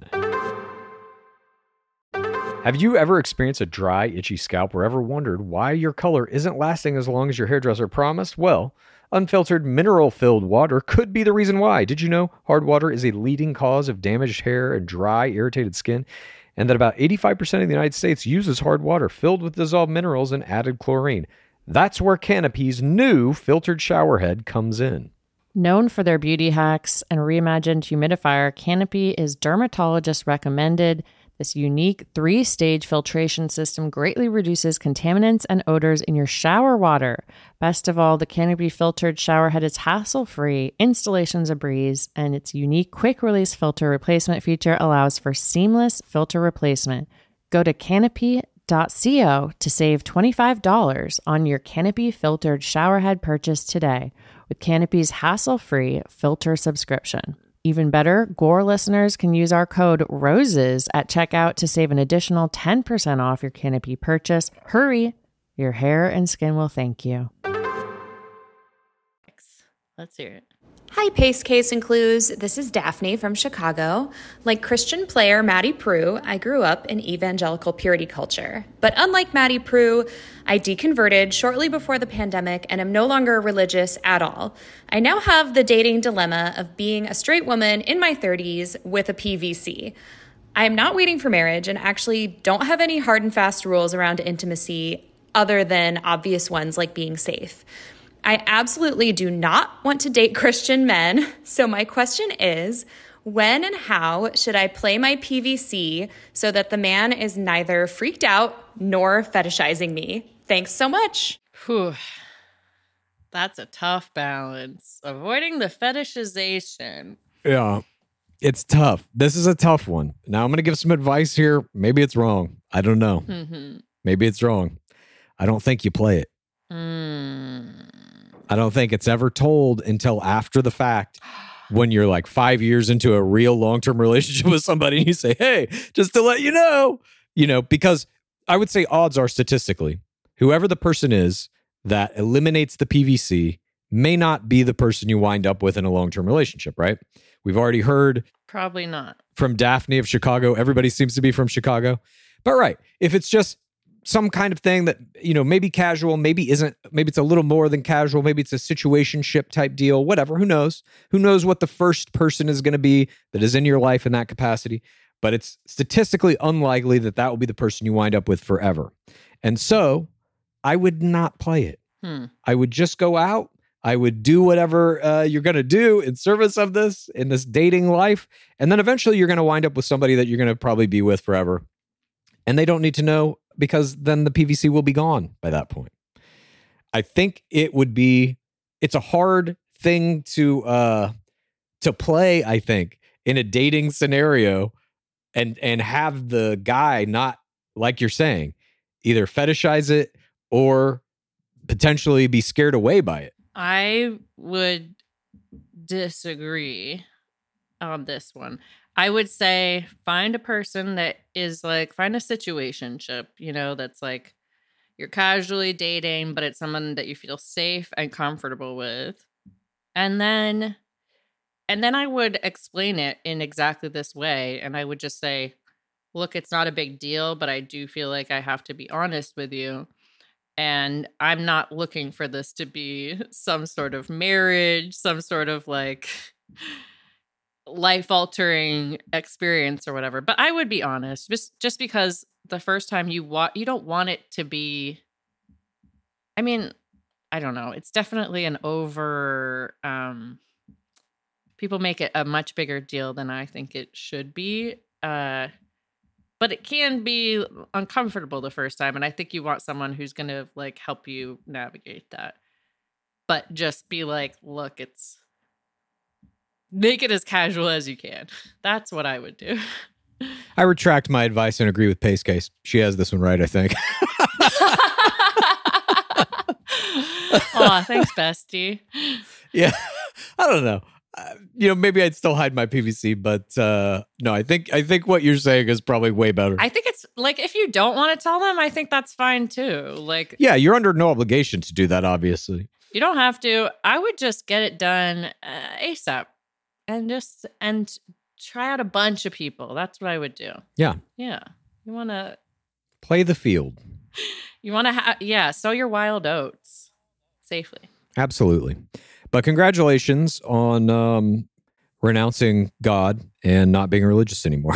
Have you ever experienced a dry, itchy scalp or ever wondered why your color isn't lasting as long as your hairdresser promised? Well, unfiltered, mineral-filled water could be the reason why. Did you know hard water is a leading cause of damaged hair and dry, irritated skin? And that about 85% of the United States uses hard water filled with dissolved minerals and added chlorine. That's where Canopy's new filtered shower head comes in. Known for their beauty hacks and reimagined humidifier, Canopy is dermatologist recommended. This unique 3-stage filtration system greatly reduces contaminants and odors in your shower water. Best of all, the Canopy filtered shower head is hassle-free, installation's a breeze, and its unique quick-release filter replacement feature allows for seamless filter replacement. Go to canopy.co to save $25 on your Canopy filtered shower head purchase today with Canopy's hassle-free filter subscription. Even better, Gore listeners can use our code ROSES at checkout to save an additional 10% off your Canopy purchase. Hurry, your hair and skin will thank you. Let's hear it. Hi, Pace Case and Clues. This is Daphne from Chicago. Like Christian player Maddie Prue, I grew up in evangelical purity culture. But unlike Maddie Prue, I deconverted shortly before the pandemic and am no longer religious at all. I now have the dating dilemma of being a straight woman in my 30s with a PVC. I am not waiting for marriage and actually don't have any hard and fast rules around intimacy other than obvious ones like being safe. I absolutely do not want to date Christian men, so my question is, when and how should I play my PVC so that the man is neither freaked out nor fetishizing me? Thanks so much. Whew. That's a tough balance. Avoiding the fetishization. Yeah, it's tough. This is a tough one. Now I'm going to give some advice here. Maybe it's wrong. I don't know. Maybe it's wrong. I don't think you play it. I don't think it's ever told until after the fact when you're like 5 years into a real long-term relationship with somebody and you say, hey, just to let you know, because I would say odds are statistically, whoever the person is that eliminates the PVC may not be the person you wind up with in a long-term relationship, right? We've already heard probably not from Daphne of Chicago. Everybody seems to be from Chicago. But right, if it's just some kind of thing that, maybe casual, maybe isn't, maybe it's a little more than casual, maybe it's a situationship type deal, whatever, who knows? Who knows what the first person is going to be that is in your life in that capacity? But it's statistically unlikely that that will be the person you wind up with forever. And so I would not play it. I would just go out. I would do whatever you're going to do in service of this, in this dating life. And then eventually you're going to wind up with somebody that you're going to probably be with forever. And they don't need to know, because then the PVC will be gone by that point. I think it's a hard thing to play, I think, in a dating scenario and have the guy not, like you're saying, either fetishize it or potentially be scared away by it. I would disagree on this one. I would say find a person that is like, find a situationship, that's like you're casually dating, but it's someone that you feel safe and comfortable with. And then I would explain it in exactly this way. And I would just say, look, it's not a big deal, but I do feel like I have to be honest with you. And I'm not looking for this to be some sort of marriage, some sort of like life-altering experience or whatever. But I would be honest, just because the first time you don't want it to be, I mean, I don't know. It's definitely an over, people make it a much bigger deal than I think it should be. But it can be uncomfortable the first time. And I think you want someone who's going to like help you navigate that. But just be like, look, make it as casual as you can. That's what I would do. I retract my advice and agree with Pace Case. She has this one right, I think. Aw, thanks, bestie. Yeah, I don't know. Maybe I'd still hide my PVC, but no, I think what you're saying is probably way better. I think it's like, if you don't want to tell them, I think that's fine too. Like, yeah, you're under no obligation to do that, obviously. You don't have to. I would just get it done ASAP and try out a bunch of people. That's what I would do. Yeah. Yeah. You want to play the field. You want to sow your wild oats safely. Absolutely. But congratulations on renouncing God and not being religious anymore.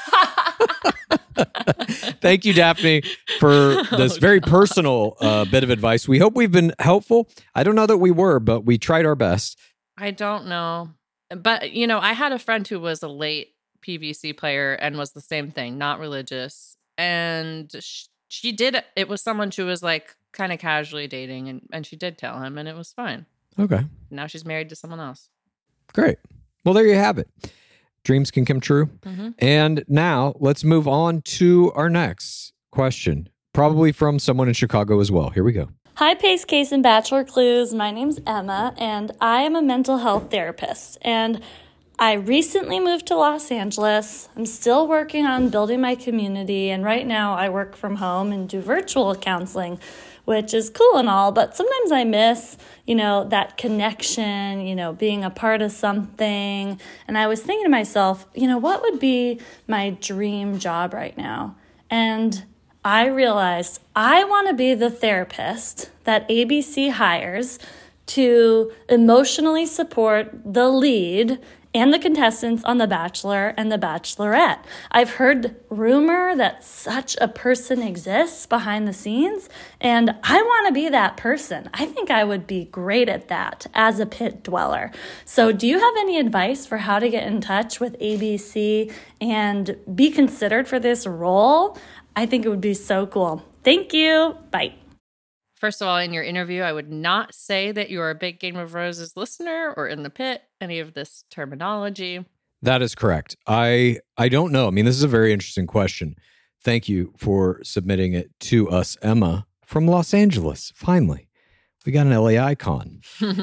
Thank you, Daphne, for this very personal bit of advice. We hope we've been helpful. I don't know that we were, but we tried our best. I don't know. But, I had a friend who was a late PVC player and was the same thing, not religious. And she did, it was someone she was like kind of casually dating, and she did tell him, and it was fine. Okay. Now she's married to someone else. Great. Well, there you have it. Dreams can come true. Mm-hmm. And now let's move on to our next question, probably from someone in Chicago as well. Here we go. Hi, Pace Case and Bachelor Clues. My name's Emma, and I am a mental health therapist. And I recently moved to Los Angeles. I'm still working on building my community, and right now I work from home and do virtual counseling, which is cool and all, but sometimes I miss, that connection, being a part of something. And I was thinking to myself, what would be my dream job right now? And I realized I want to be the therapist that ABC hires to emotionally support the lead and the contestants on The Bachelor and The Bachelorette. I've heard rumor that such a person exists behind the scenes, and I want to be that person. I think I would be great at that as a pit dweller. So do you have any advice for how to get in touch with ABC and be considered for this role? I think it would be so cool. Thank you. Bye. First of all, in your interview, I would not say that you are a big Game of Roses listener or in the pit, any of this terminology. That is correct. I don't know. I mean, this is a very interesting question. Thank you for submitting it to us, Emma, from Los Angeles. Finally, we got an LA icon.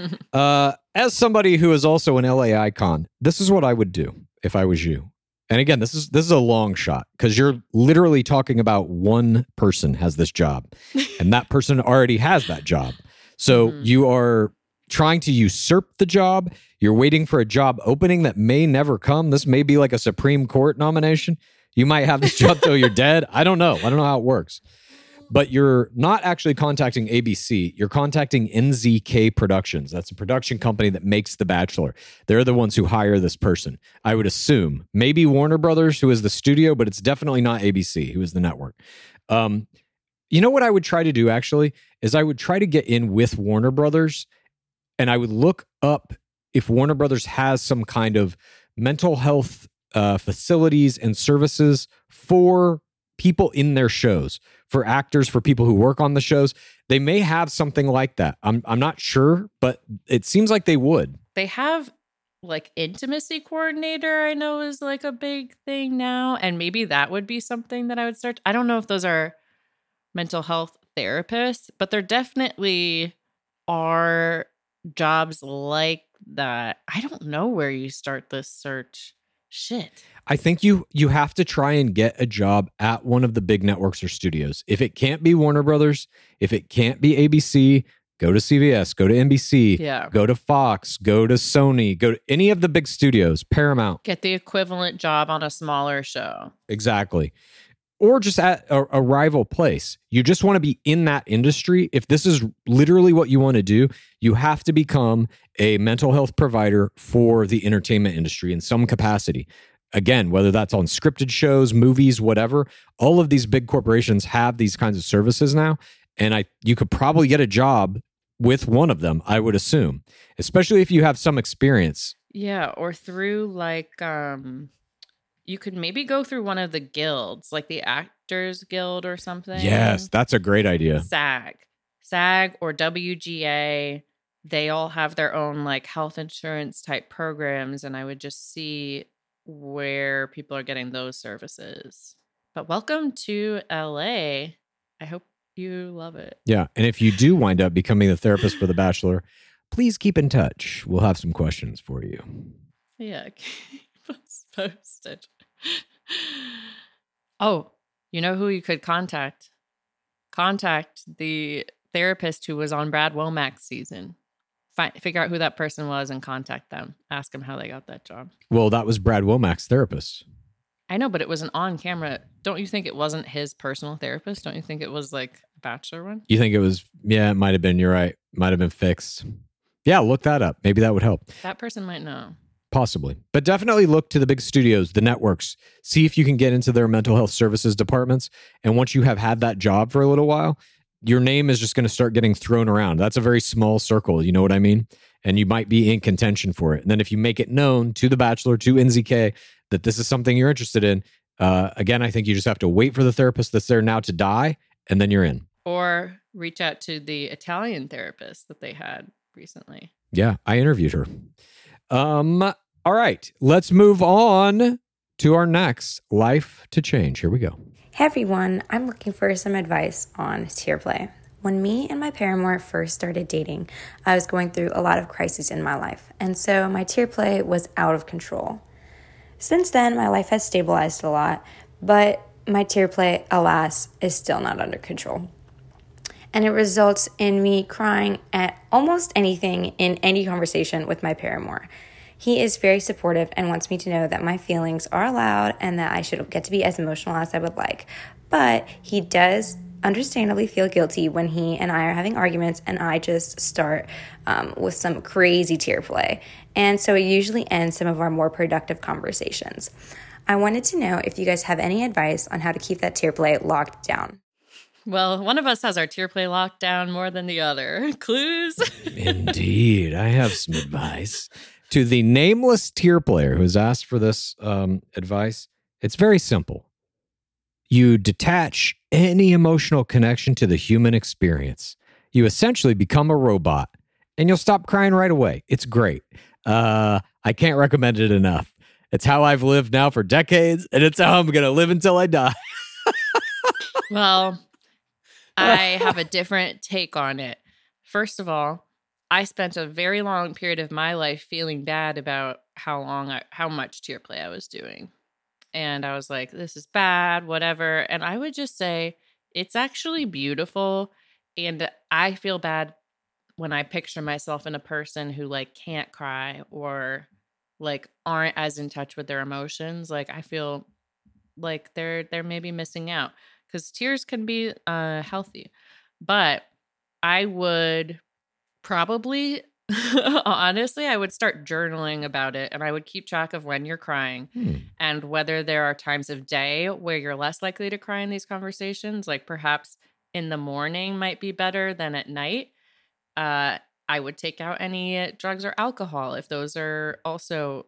As somebody who is also an LA icon, this is what I would do if I was you. And again, this is a long shot because you're literally talking about one person has this job and that person already has that job. So you are trying to usurp the job. You're waiting for a job opening that may never come. This may be like a Supreme Court nomination. You might have this job till you're dead. I don't know. I don't know how it works. But you're not actually contacting ABC. You're contacting NZK Productions. That's a production company that makes The Bachelor. They're the ones who hire this person. I would assume. Maybe Warner Brothers, who is the studio, but it's definitely not ABC, who is the network. You know what I would try to do, actually, is I would try to get in with Warner Brothers, and I would look up if Warner Brothers has some kind of mental health facilities and services for people in their shows, for actors, for people who work on the shows. They may have something like that. I'm not sure, but it seems like they would. They have like intimacy coordinator, I know is like a big thing now. And maybe that would be something that I would start. I don't know if those are mental health therapists, but there definitely are jobs like that. I don't know where you start this search. Shit. I think you have to try and get a job at one of the big networks or studios. If it can't be Warner Brothers, if it can't be ABC, go to CBS, go to NBC, go to Fox, go to Sony, go to any of the big studios, Paramount. Get the equivalent job on a smaller show. Exactly. Or just at a rival place. You just want to be in that industry. If this is literally what you want to do, you have to become a mental health provider for the entertainment industry in some capacity. Again, whether that's on scripted shows, movies, whatever, all of these big corporations have these kinds of services now. And you could probably get a job with one of them, I would assume, especially if you have some experience. Yeah, or through like, you could maybe go through one of the guilds, like the Actors Guild or something. Yes, that's a great idea. SAG or WGA. They all have their own like health insurance type programs. And I would just see where people are getting those services. But welcome to LA. I hope you love it. Yeah. And if you do wind up becoming the therapist for The Bachelor, please keep in touch. We'll have some questions for you. Yeah. Keep us posted. Oh, you know who you could contact? Contact the therapist who was on Brad Womack's season. Figure out who that person was and contact them. Ask them how they got that job. Well, that was Brad Womack's therapist. I know, but it was an on-camera. Don't you think it wasn't his personal therapist? Don't you think it was like a Bachelor one? You think it was? Yeah, it might have been. You're right. Might have been fixed. Yeah, look that up. Maybe that would help. That person might know. Possibly. But definitely look to the big studios, the networks. See if you can get into their mental health services departments. And once you have had that job for a little while, your name is just going to start getting thrown around. That's a very small circle. You know what I mean? And you might be in contention for it. And then if you make it known to The Bachelor, to NZK, that this is something you're interested in, again, I think you just have to wait for the therapist that's there now to die, and then you're in. Or reach out to the Italian therapist that they had recently. Yeah, I interviewed her. All right, let's move on to our next Life to Change. Here we go. Hey everyone, I'm looking for some advice on tier play. When me and my paramour first started dating, I was going through a lot of crises in my life, and so my tier play was out of control. Since then, my life has stabilized a lot, but my tier play, alas, is still not under control. And it results in me crying at almost anything in any conversation with my paramour. He is very supportive and wants me to know that my feelings are allowed and that I should get to be as emotional as I would like. But he does understandably feel guilty when he and I are having arguments and I just start with some crazy tear play. And so it usually ends some of our more productive conversations. I wanted to know if you guys have any advice on how to keep that tear play locked down. Well, one of us has our tear play locked down more than the other. Clues? Indeed. I have some advice. To the nameless tier player who has asked for this advice, it's very simple. You detach any emotional connection to the human experience. You essentially become a robot, and you'll stop crying right away. It's great. I can't recommend it enough. It's how I've lived now for decades, and it's how I'm going to live until I die. Well, I have a different take on it. First of all, I spent a very long period of my life feeling bad about how much tear play I was doing. And I was like, this is bad, whatever. And I would just say, it's actually beautiful. And I feel bad when I picture myself in a person who like can't cry or like aren't as in touch with their emotions. Like I feel like they're maybe missing out because tears can be healthy. But I would probably, honestly, I would start journaling about it and I would keep track of when you're crying and whether there are times of day where you're less likely to cry in these conversations. Like perhaps in the morning might be better than at night. I would take out any drugs or alcohol if those are also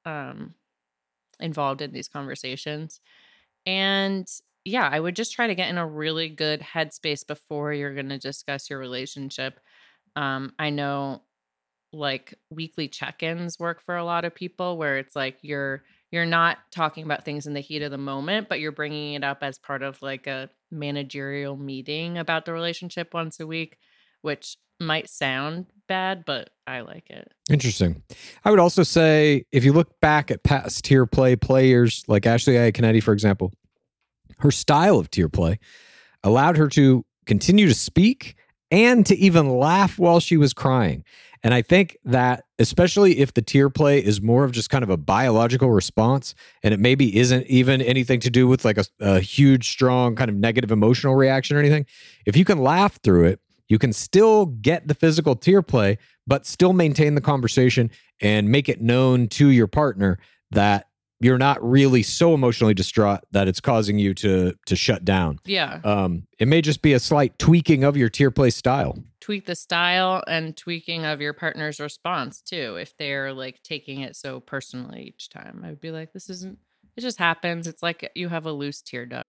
involved in these conversations. And yeah, I would just try to get in a really good headspace before you're going to discuss your relationship. I know like weekly check-ins work for a lot of people where it's like you're not talking about things in the heat of the moment, but you're bringing it up as part of like a managerial meeting about the relationship once a week, which might sound bad, but I like it. Interesting. I would also say, if you look back at past tier play players, like Ashley Iaconetti, for example, her style of tier play allowed her to continue to speak and to even laugh while she was crying. And I think that, especially if the tier play is more of just kind of a biological response, and it maybe isn't even anything to do with like a huge, strong kind of negative emotional reaction or anything, if you can laugh through it, you can still get the physical tier play, but still maintain the conversation and make it known to your partner that you're not really so emotionally distraught that it's causing you to shut down. Yeah. It may just be a slight tweaking of your tier play style. Tweak the style and tweaking of your partner's response too. If they're like taking it so personally each time, I would be like, this isn't, it just happens. It's like you have a loose tear duct.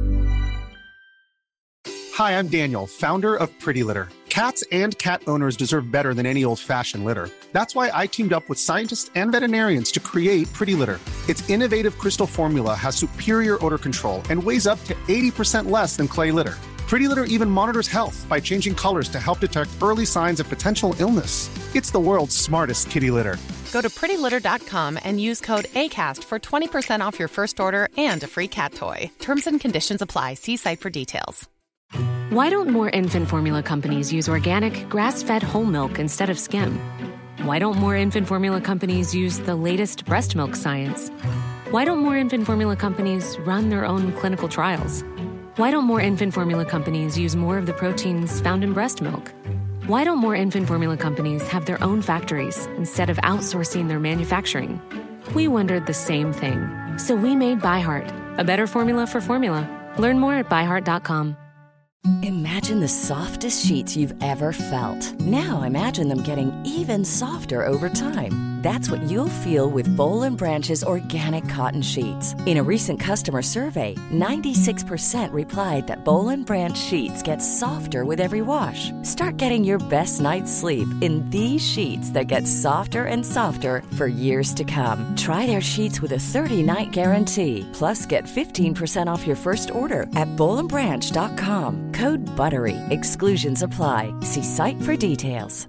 Hi, I'm Daniel, founder of Pretty Litter. Cats and cat owners deserve better than any old-fashioned litter. That's why I teamed up with scientists and veterinarians to create Pretty Litter. Its innovative crystal formula has superior odor control and weighs up to 80% less than clay litter. Pretty Litter even monitors health by changing colors to help detect early signs of potential illness. It's the world's smartest kitty litter. Go to prettylitter.com and use code ACAST for 20% off your first order and a free cat toy. Terms and conditions apply. See site for details. Why don't more infant formula companies use organic, grass-fed whole milk instead of skim? Why don't more infant formula companies use the latest breast milk science? Why don't more infant formula companies run their own clinical trials? Why don't more infant formula companies use more of the proteins found in breast milk? Why don't more infant formula companies have their own factories instead of outsourcing their manufacturing? We wondered the same thing. So we made ByHeart, a better formula for formula. Learn more at byheart.com. Imagine the softest sheets you've ever felt. Now imagine them getting even softer over time. That's what you'll feel with Boll & Branch's organic cotton sheets. In a recent customer survey, 96% replied that Boll & Branch sheets get softer with every wash. Start getting your best night's sleep in these sheets that get softer and softer for years to come. Try their sheets with a 30-night guarantee. Plus, get 15% off your first order at bollandbranch.com. Code BUTTERY. Exclusions apply. See site for details.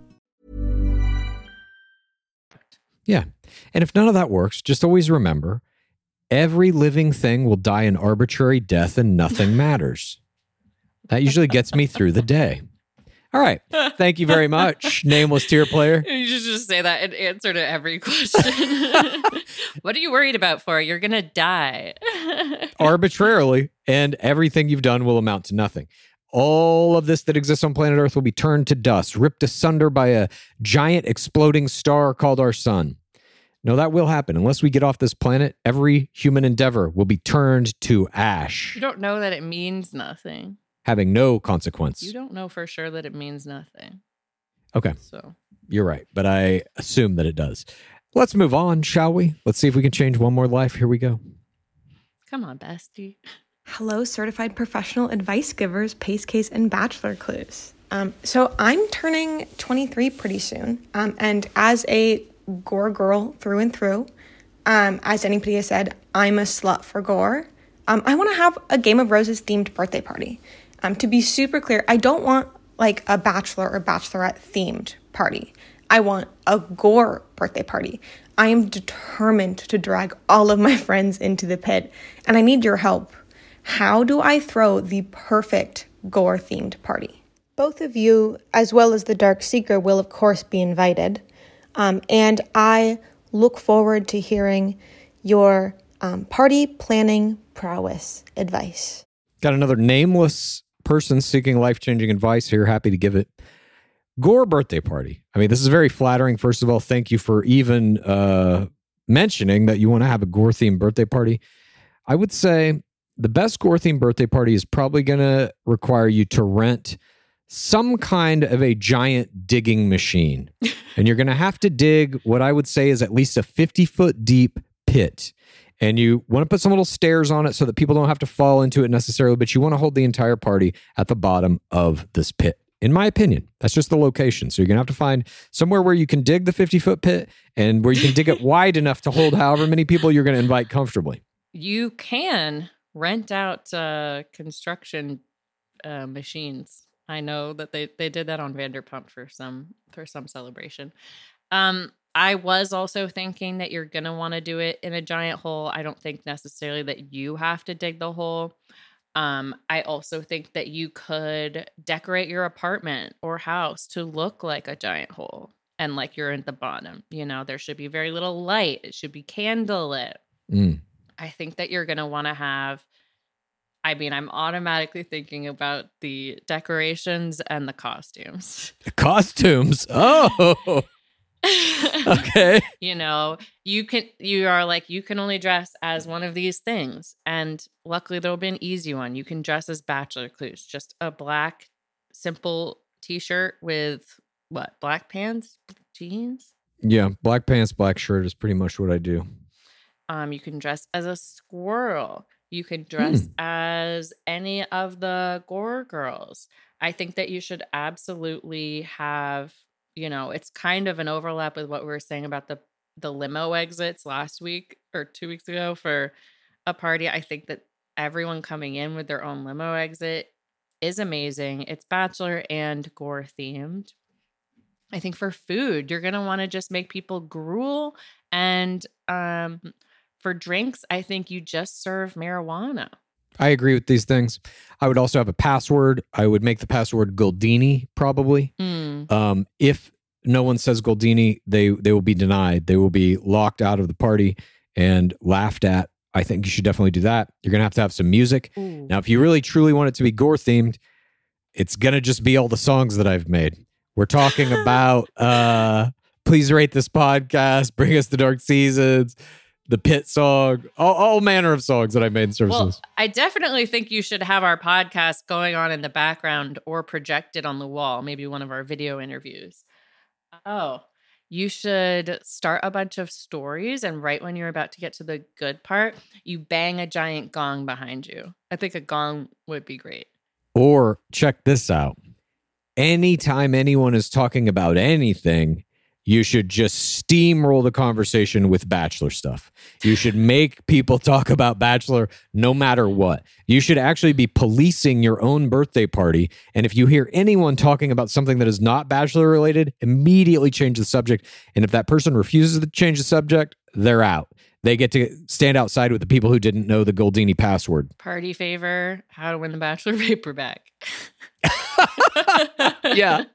Yeah. And if none of that works, just always remember, every living thing will die an arbitrary death and nothing matters. That usually gets me through the day. All right. Thank you very much, nameless tier player. You should just say that in answer to every question. What are you worried about for? You're going to die. Arbitrarily, and everything you've done will amount to nothing. All of this that exists on planet Earth will be turned to dust, ripped asunder by a giant exploding star called our sun. No, that will happen. Unless we get off this planet, every human endeavor will be turned to ash. You don't know that it means nothing. Having no consequence. You don't know for sure that it means nothing. Okay. So you're right, but I assume that it does. Let's move on, shall we? Let's see if we can change one more life. Here we go. Come on, bestie. Hello, certified professional advice givers, Pace Case, and Bachelor Clues. So I'm turning 23 pretty soon. And as a gore girl through and through, as anybody has said, I'm a slut for gore. I want to have a Game of Roses themed birthday party. To be super clear, I don't want like a bachelor or bachelorette themed party. I want a gore birthday party. I am determined to drag all of my friends into the pit, and I need your help. How do I throw the perfect gore-themed party? Both of you, as well as the Dark Seeker, will of course be invited, and I look forward to hearing your party planning prowess advice. Got another nameless person seeking life-changing advice here. Happy to give it. Gore birthday party. I mean, this is very flattering. First of all, thank you for even mentioning that you want to have a gore-themed birthday party. I would say the best gore-themed birthday party is probably going to require you to rent some kind of a giant digging machine. And you're going to have to dig what I would say is at least a 50-foot deep pit. And you want to put some little stairs on it so that people don't have to fall into it necessarily, but you want to hold the entire party at the bottom of this pit. In my opinion, that's just the location. So you're going to have to find somewhere where you can dig the 50-foot pit and where you can dig it wide enough to hold however many people you're going to invite comfortably. You can rent out construction machines I know that they did that on Vanderpump for some celebration. I was also thinking that you're going to want to do it in a giant hole. I don't think necessarily that you have to dig the hole. I also think that you could decorate your apartment or house to look like a giant hole and like you're in the bottom. You know, there should be very little light. It should be candlelit. I think that you're going to want to have, I mean, I'm automatically thinking about the decorations and the costumes. The costumes? Oh, okay. You know, you can only dress as one of these things. And luckily there'll be an easy one. You can dress as Bachelor Clues, just a black, simple t-shirt with black pants, jeans? Yeah, black pants, black shirt is pretty much what I do. You can dress as a squirrel. You could dress as any of the Gore girls. I think that you should absolutely have, you know, it's kind of an overlap with what we were saying about the limo exits last week or 2 weeks ago for a party. I think that everyone coming in with their own limo exit is amazing. It's Bachelor and Gore themed. I think for food, you're going to want to just make people drool. And for drinks, I think you just serve marijuana. I agree with these things. I would also have a password. I would make the password Goldini, probably. If no one says Goldini, they will be denied. They will be locked out of the party and laughed at. I think you should definitely do that. You're going to have some music. Ooh. Now, if you really, truly want it to be Gore themed, it's going to just be all the songs that I've made. We're talking about Please Rate This Podcast, Bring Us the Dark Seasons, the Pit song, all manner of songs that I made in services. Well, I definitely think you should have our podcast going on in the background or projected on the wall, maybe one of our video interviews. Oh, you should start a bunch of stories, and right when you're about to get to the good part, you bang a giant gong behind you. I think a gong would be great. Or check this out. Anytime anyone is talking about anything, you should just steamroll the conversation with Bachelor stuff. You should make people talk about Bachelor no matter what. You should actually be policing your own birthday party. And if you hear anyone talking about something that is not Bachelor related, immediately change the subject. And if that person refuses to change the subject, they're out. They get to stand outside with the people who didn't know the Goldini password. Party favor, how to win the Bachelor paperback. Yeah.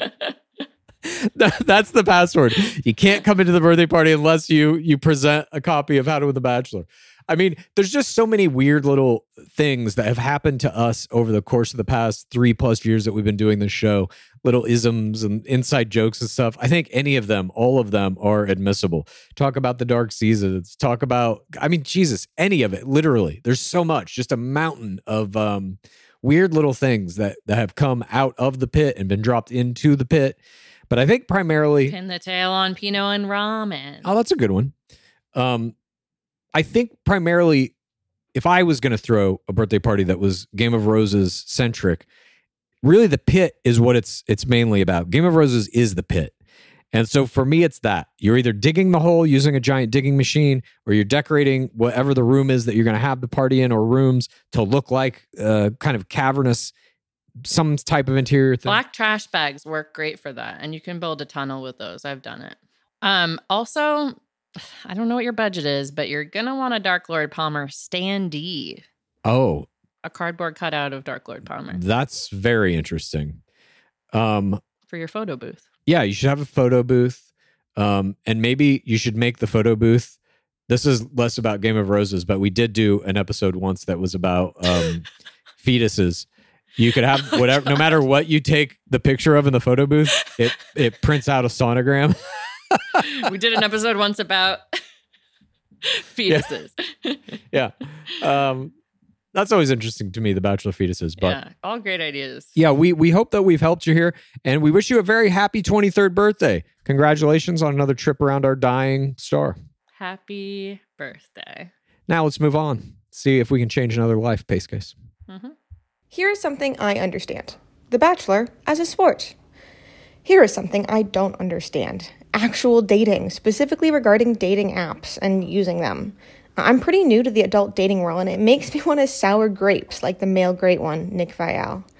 That's the password. You can't come into the birthday party unless you present a copy of How to Win the Bachelor. I mean, there's just so many weird little things that have happened to us over the course of the past 3+ years that we've been doing this show. Little isms and inside jokes and stuff. I think all of them are admissible. Talk about the dark seasons. Talk about, I mean, Jesus, any of it, literally. There's so much, just a mountain of weird little things that have come out of the pit and been dropped into the pit. But I think primarily... Pin the tail on Pinot and ramen. Oh, that's a good one. I think primarily, if I was going to throw a birthday party that was Game of Roses centric, really the pit is what it's mainly about. Game of Roses is the pit. And so for me, it's that. You're either digging the hole using a giant digging machine, or you're decorating whatever the room is that you're going to have the party in, or rooms to look like kind of cavernous, some type of interior thing. Black trash bags work great for that. And you can build a tunnel with those. I've done it. Also, I don't know what your budget is, but you're going to want a Dark Lord Palmer standee. Oh. A cardboard cutout of Dark Lord Palmer. That's very interesting. For your photo booth. Yeah, you should have a photo booth. And maybe you should make the photo booth. This is less about Game of Roses, but we did do an episode once that was about fetuses. You could have whatever, no matter what you take the picture of in the photo booth, it prints out a sonogram. We did an episode once about fetuses. Yeah. That's always interesting to me, the Bachelor fetuses. But yeah, all great ideas. Yeah, we hope that we've helped you here, and we wish you a very happy 23rd birthday. Congratulations on another trip around our dying star. Happy birthday. Now let's move on. See if we can change another life, Pace Case. Mm-hmm. Here's something I understand. The Bachelor as a sport. Here is something I don't understand. Actual dating, specifically regarding dating apps and using them. I'm pretty new to the adult dating world, and it makes me want to sour grapes like the male great one, Nick Viall.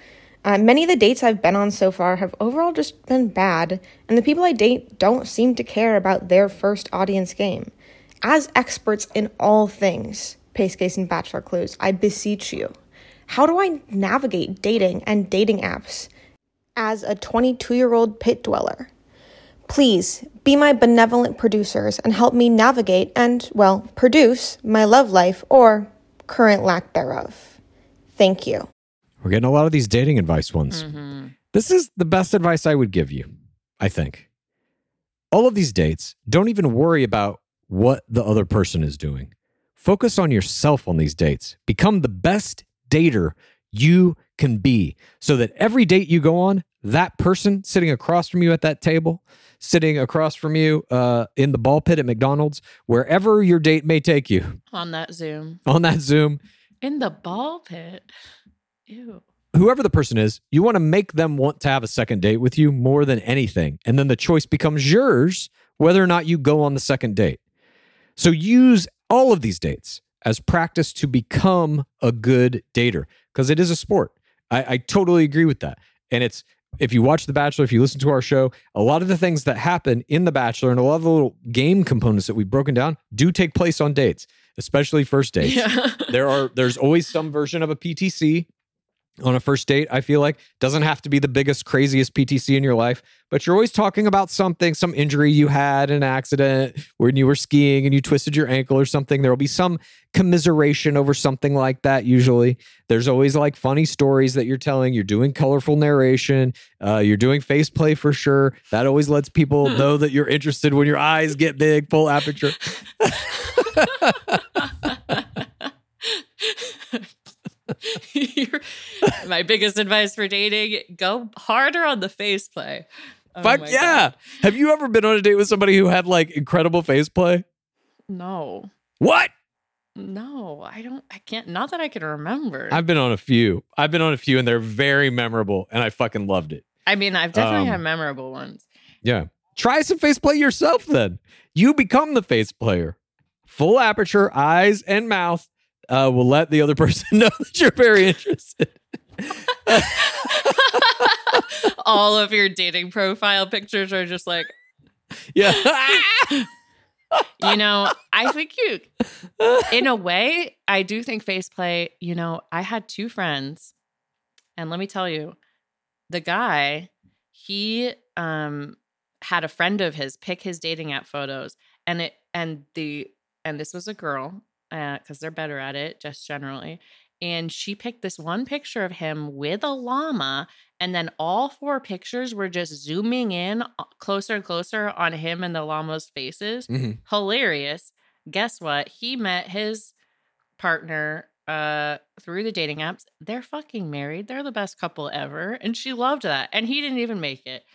Many of the dates I've been on so far have overall just been bad, and the people I date don't seem to care about their first audience game. As experts in all things, Pace Case and Bachelor Clues, I beseech you, how do I navigate dating and dating apps as a 22-year-old pit dweller? Please be my benevolent producers and help me navigate and, well, produce my love life or current lack thereof. Thank you. We're getting a lot of these dating advice ones. Mm-hmm. This is the best advice I would give you, I think. All of these dates, don't even worry about what the other person is doing. Focus on yourself on these dates. Become the best dater you can be so that every date you go on, that person sitting across from you at that table, sitting across from you in the ball pit at McDonald's, wherever your date may take you. On that Zoom. In the ball pit. Ew. Whoever the person is, you want to make them want to have a second date with you more than anything. And then the choice becomes yours whether or not you go on the second date. So use all of these dates as practice to become a good dater because it is a sport. I totally agree with that. And it's, if you watch The Bachelor, if you listen to our show, a lot of the things that happen in The Bachelor and a lot of the little game components that we've broken down do take place on dates, especially first dates. Yeah. There's always some version of a PTC on a first date. I feel like doesn't have to be the biggest, craziest PTC in your life, but you're always talking about something, some injury you had, an accident when you were skiing and you twisted your ankle or something. There will be some commiseration over something like that. Usually there's always like funny stories that you're telling. You're doing colorful narration. You're doing face play for sure. That always lets people know that you're interested when your eyes get big, full aperture. My biggest advice for dating, go harder on the face play. Oh Fuck yeah. God. Have you ever been on a date with somebody who had like incredible face play? No. What? No, I can't, not that I can remember. I've been on a few and they're very memorable and I fucking loved it. I mean, I've definitely had memorable ones. Yeah. Try some face play yourself then. You become the face player. Full aperture, eyes and mouth. Will let the other person know that you're very interested. All of your dating profile pictures are just like, yeah. I think in a way, I do think face play, I had two friends and let me tell you, the guy, he had a friend of his pick his dating app photos and this was a girl. Because they're better at it, just generally. And she picked this one picture of him with a llama, and then all four pictures were just zooming in closer and closer on him and the llama's faces. Mm-hmm. Hilarious. Guess what? He met his partner through the dating apps. They're fucking married. They're the best couple ever. And she loved that. And he didn't even make it.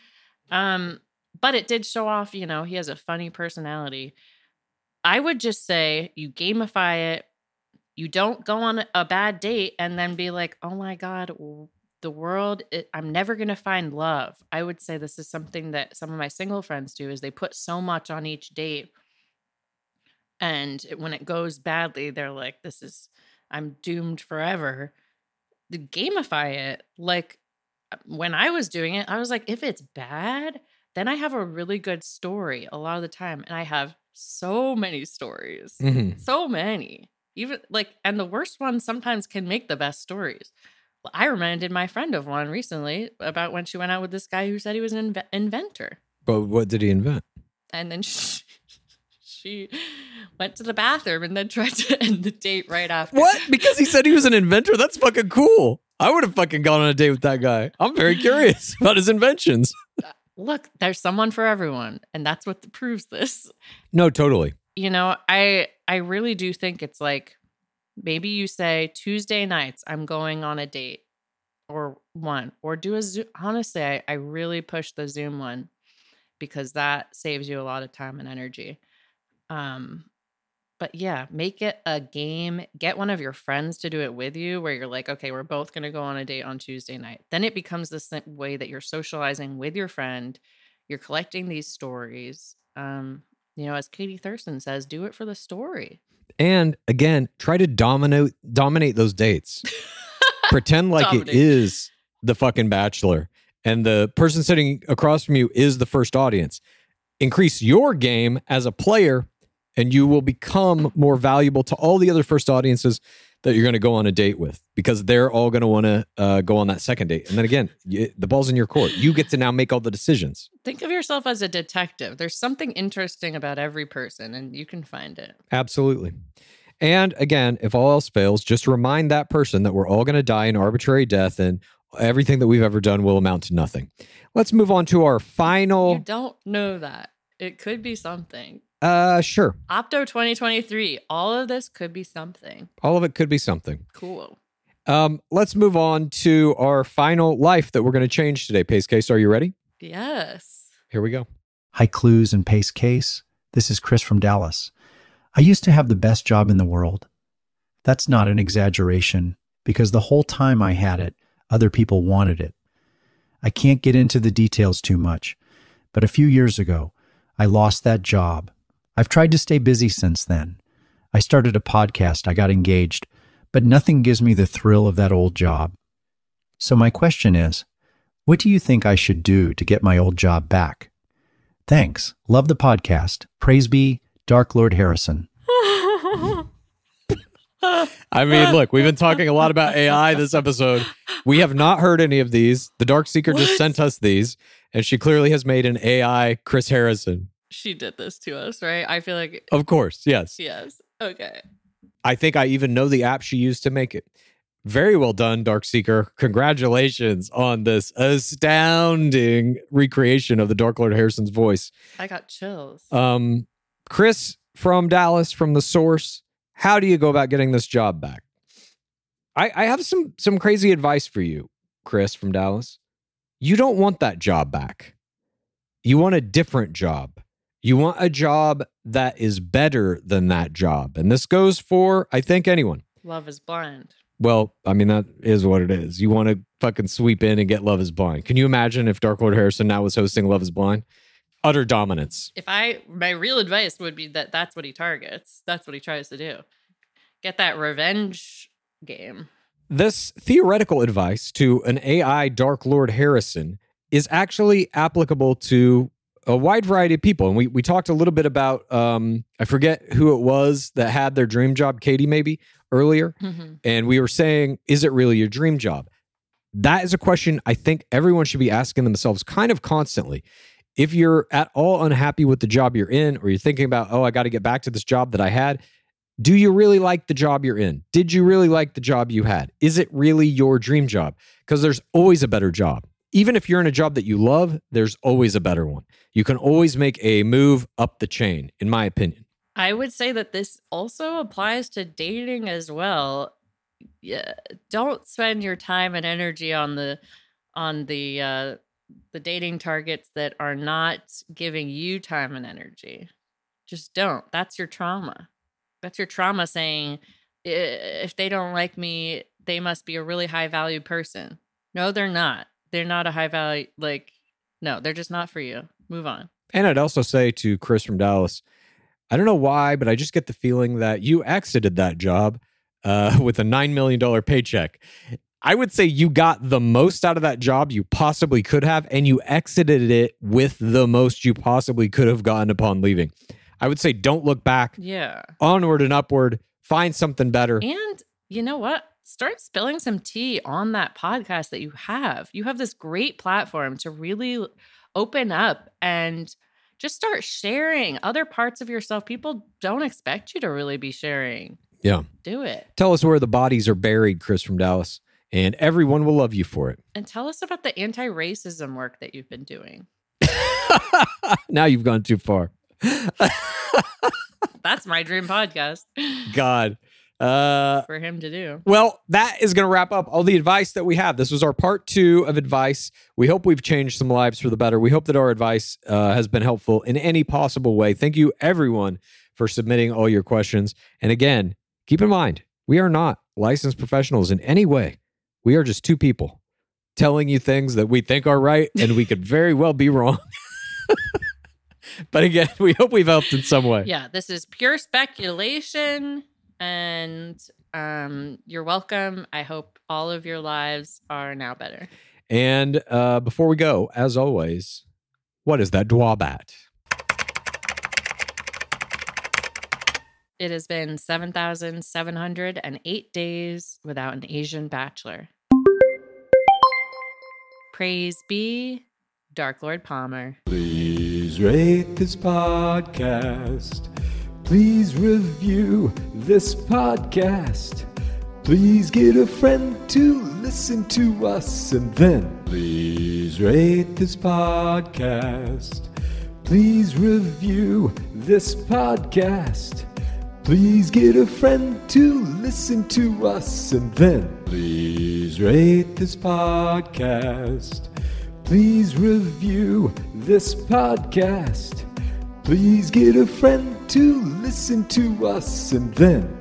But it did show off, he has a funny personality. I would just say you gamify it. You don't go on a bad date and then be like, oh my God, the world, I'm never going to find love. I would say this is something that some of my single friends do is they put so much on each date. And when it goes badly, they're like, I'm doomed forever. Gamify it. Like when I was doing it, I was like, if it's bad, then I have a really good story a lot of the time. And I have so many stories, so many, even and the worst ones sometimes can make the best stories. I reminded my friend of one recently about when she went out with this guy who said he was an inventor. But what did he invent? And then she went to the bathroom and then tried to end the date right after. What? Because he said he was an inventor? That's fucking cool. I would have fucking gone on a date with that guy. I'm very curious about his inventions. Look, there's someone for everyone. And that's what proves this. No, totally. I really do think it's like, maybe you say Tuesday nights, I'm going on a date or do a Zoom. Honestly, I really push the Zoom one because that saves you a lot of time and energy. But yeah, make it a game. Get one of your friends to do it with you where you're like, okay, we're both going to go on a date on Tuesday night. Then it becomes this way that you're socializing with your friend. You're collecting these stories. As Katie Thurston says, do it for the story. And again, try to dominate those dates. Pretend like it is the fucking Bachelor, and the person sitting across from you is the first audience. Increase your game as a player, and you will become more valuable to all the other first audiences that you're going to go on a date with, because they're all going to want to go on that second date. And then again, the ball's in your court. You get to now make all the decisions. Think of yourself as a detective. There's something interesting about every person, and you can find it. Absolutely. And again, if all else fails, just remind that person that we're all going to die an arbitrary death, and everything that we've ever done will amount to nothing. Let's move on to our final... You don't know that. It could be something. Sure. Opto 2023. All of this could be something. All of it could be something. Cool. Let's move on to our final life that we're going to change today. Pace Case, are you ready? Yes. Here we go. Hi, Clues and Pace Case. This is Chris from Dallas. I used to have the best job in the world. That's not an exaggeration, because the whole time I had it, other people wanted it. I can't get into the details too much, but a few years ago, I lost that job. I've tried to stay busy since then. I started a podcast, I got engaged, but nothing gives me the thrill of that old job. So my question is, what do you think I should do to get my old job back? Thanks. Love the podcast. Praise be Dark Lord Harrison. I mean, look, we've been talking a lot about AI this episode. We have not heard any of these. The Dark Seeker just sent us these, and she clearly has made an AI Chris Harrison. She did this to us, right? I feel like... Of course, yes. Yes. Okay. I think I even know the app she used to make it. Very well done, Dark Seeker. Congratulations on this astounding recreation of the Dark Lord Harrison's voice. I got chills. Chris from Dallas, from The Source, how do you go about getting this job back? I have some crazy advice for you, Chris from Dallas. You don't want that job back. You want a different job. You want a job that is better than that job. And this goes for, I think, anyone. Love is Blind. Well, I mean, that is what it is. You want to fucking sweep in and get Love is Blind. Can you imagine if Dark Lord Harrison now was hosting Love is Blind? Utter dominance. My real advice would be that that's what he targets. That's what he tries to do. Get that revenge game. This theoretical advice to an AI Dark Lord Harrison is actually applicable to a wide variety of people. And we talked a little bit about, I forget who it was that had their dream job, Katie maybe, earlier. Mm-hmm. And we were saying, is it really your dream job? That is a question I think everyone should be asking themselves kind of constantly. If you're at all unhappy with the job you're in, or you're thinking about, oh, I got to get back to this job that I had, do you really like the job you're in? Did you really like the job you had? Is it really your dream job? Because there's always a better job. Even if you're in a job that you love, there's always a better one. You can always make a move up the chain, in my opinion. I would say that this also applies to dating as well. Yeah, don't spend your time and energy on the dating targets that are not giving you time and energy. Just don't. That's your trauma. That's your trauma saying, if they don't like me, they must be a really high value person. No, they're not. They're not a high value, no, they're just not for you. Move on. And I'd also say to Chris from Dallas, I don't know why, but I just get the feeling that you exited that job with a $9 million paycheck. I would say you got the most out of that job you possibly could have, and you exited it with the most you possibly could have gotten upon leaving. I would say don't look back. Yeah. Onward and upward. Find something better. And you know what? Start spilling some tea on that podcast that you have. You have this great platform to really open up and just start sharing other parts of yourself. People don't expect you to really be sharing. Yeah. Do it. Tell us where the bodies are buried, Chris from Dallas, and everyone will love you for it. And tell us about the anti-racism work that you've been doing. Now you've gone too far. That's my dream podcast. God. For him to do. Well, that is going to wrap up all the advice that we have. This was our part 2 of advice. We hope we've changed some lives for the better. We hope that our advice has been helpful in any possible way. Thank you, everyone, for submitting all your questions. And again, keep in mind, we are not licensed professionals in any way. We are just two people telling you things that we think are right, and we could very well be wrong. But again, we hope we've helped in some way. Yeah, this is pure speculation. And you're welcome. I hope all of your lives are now better. And before we go, as always, what is that dwabat? It has been 7,708 days without an Asian bachelor. Praise be Dark Lord Palmer. Please rate this podcast. Please review this podcast. Please get a friend to listen to us, and then please rate this podcast. Please review this podcast. Please get a friend to listen to us, and then please rate this podcast. Please review this podcast. Please get a friend to listen to us, and then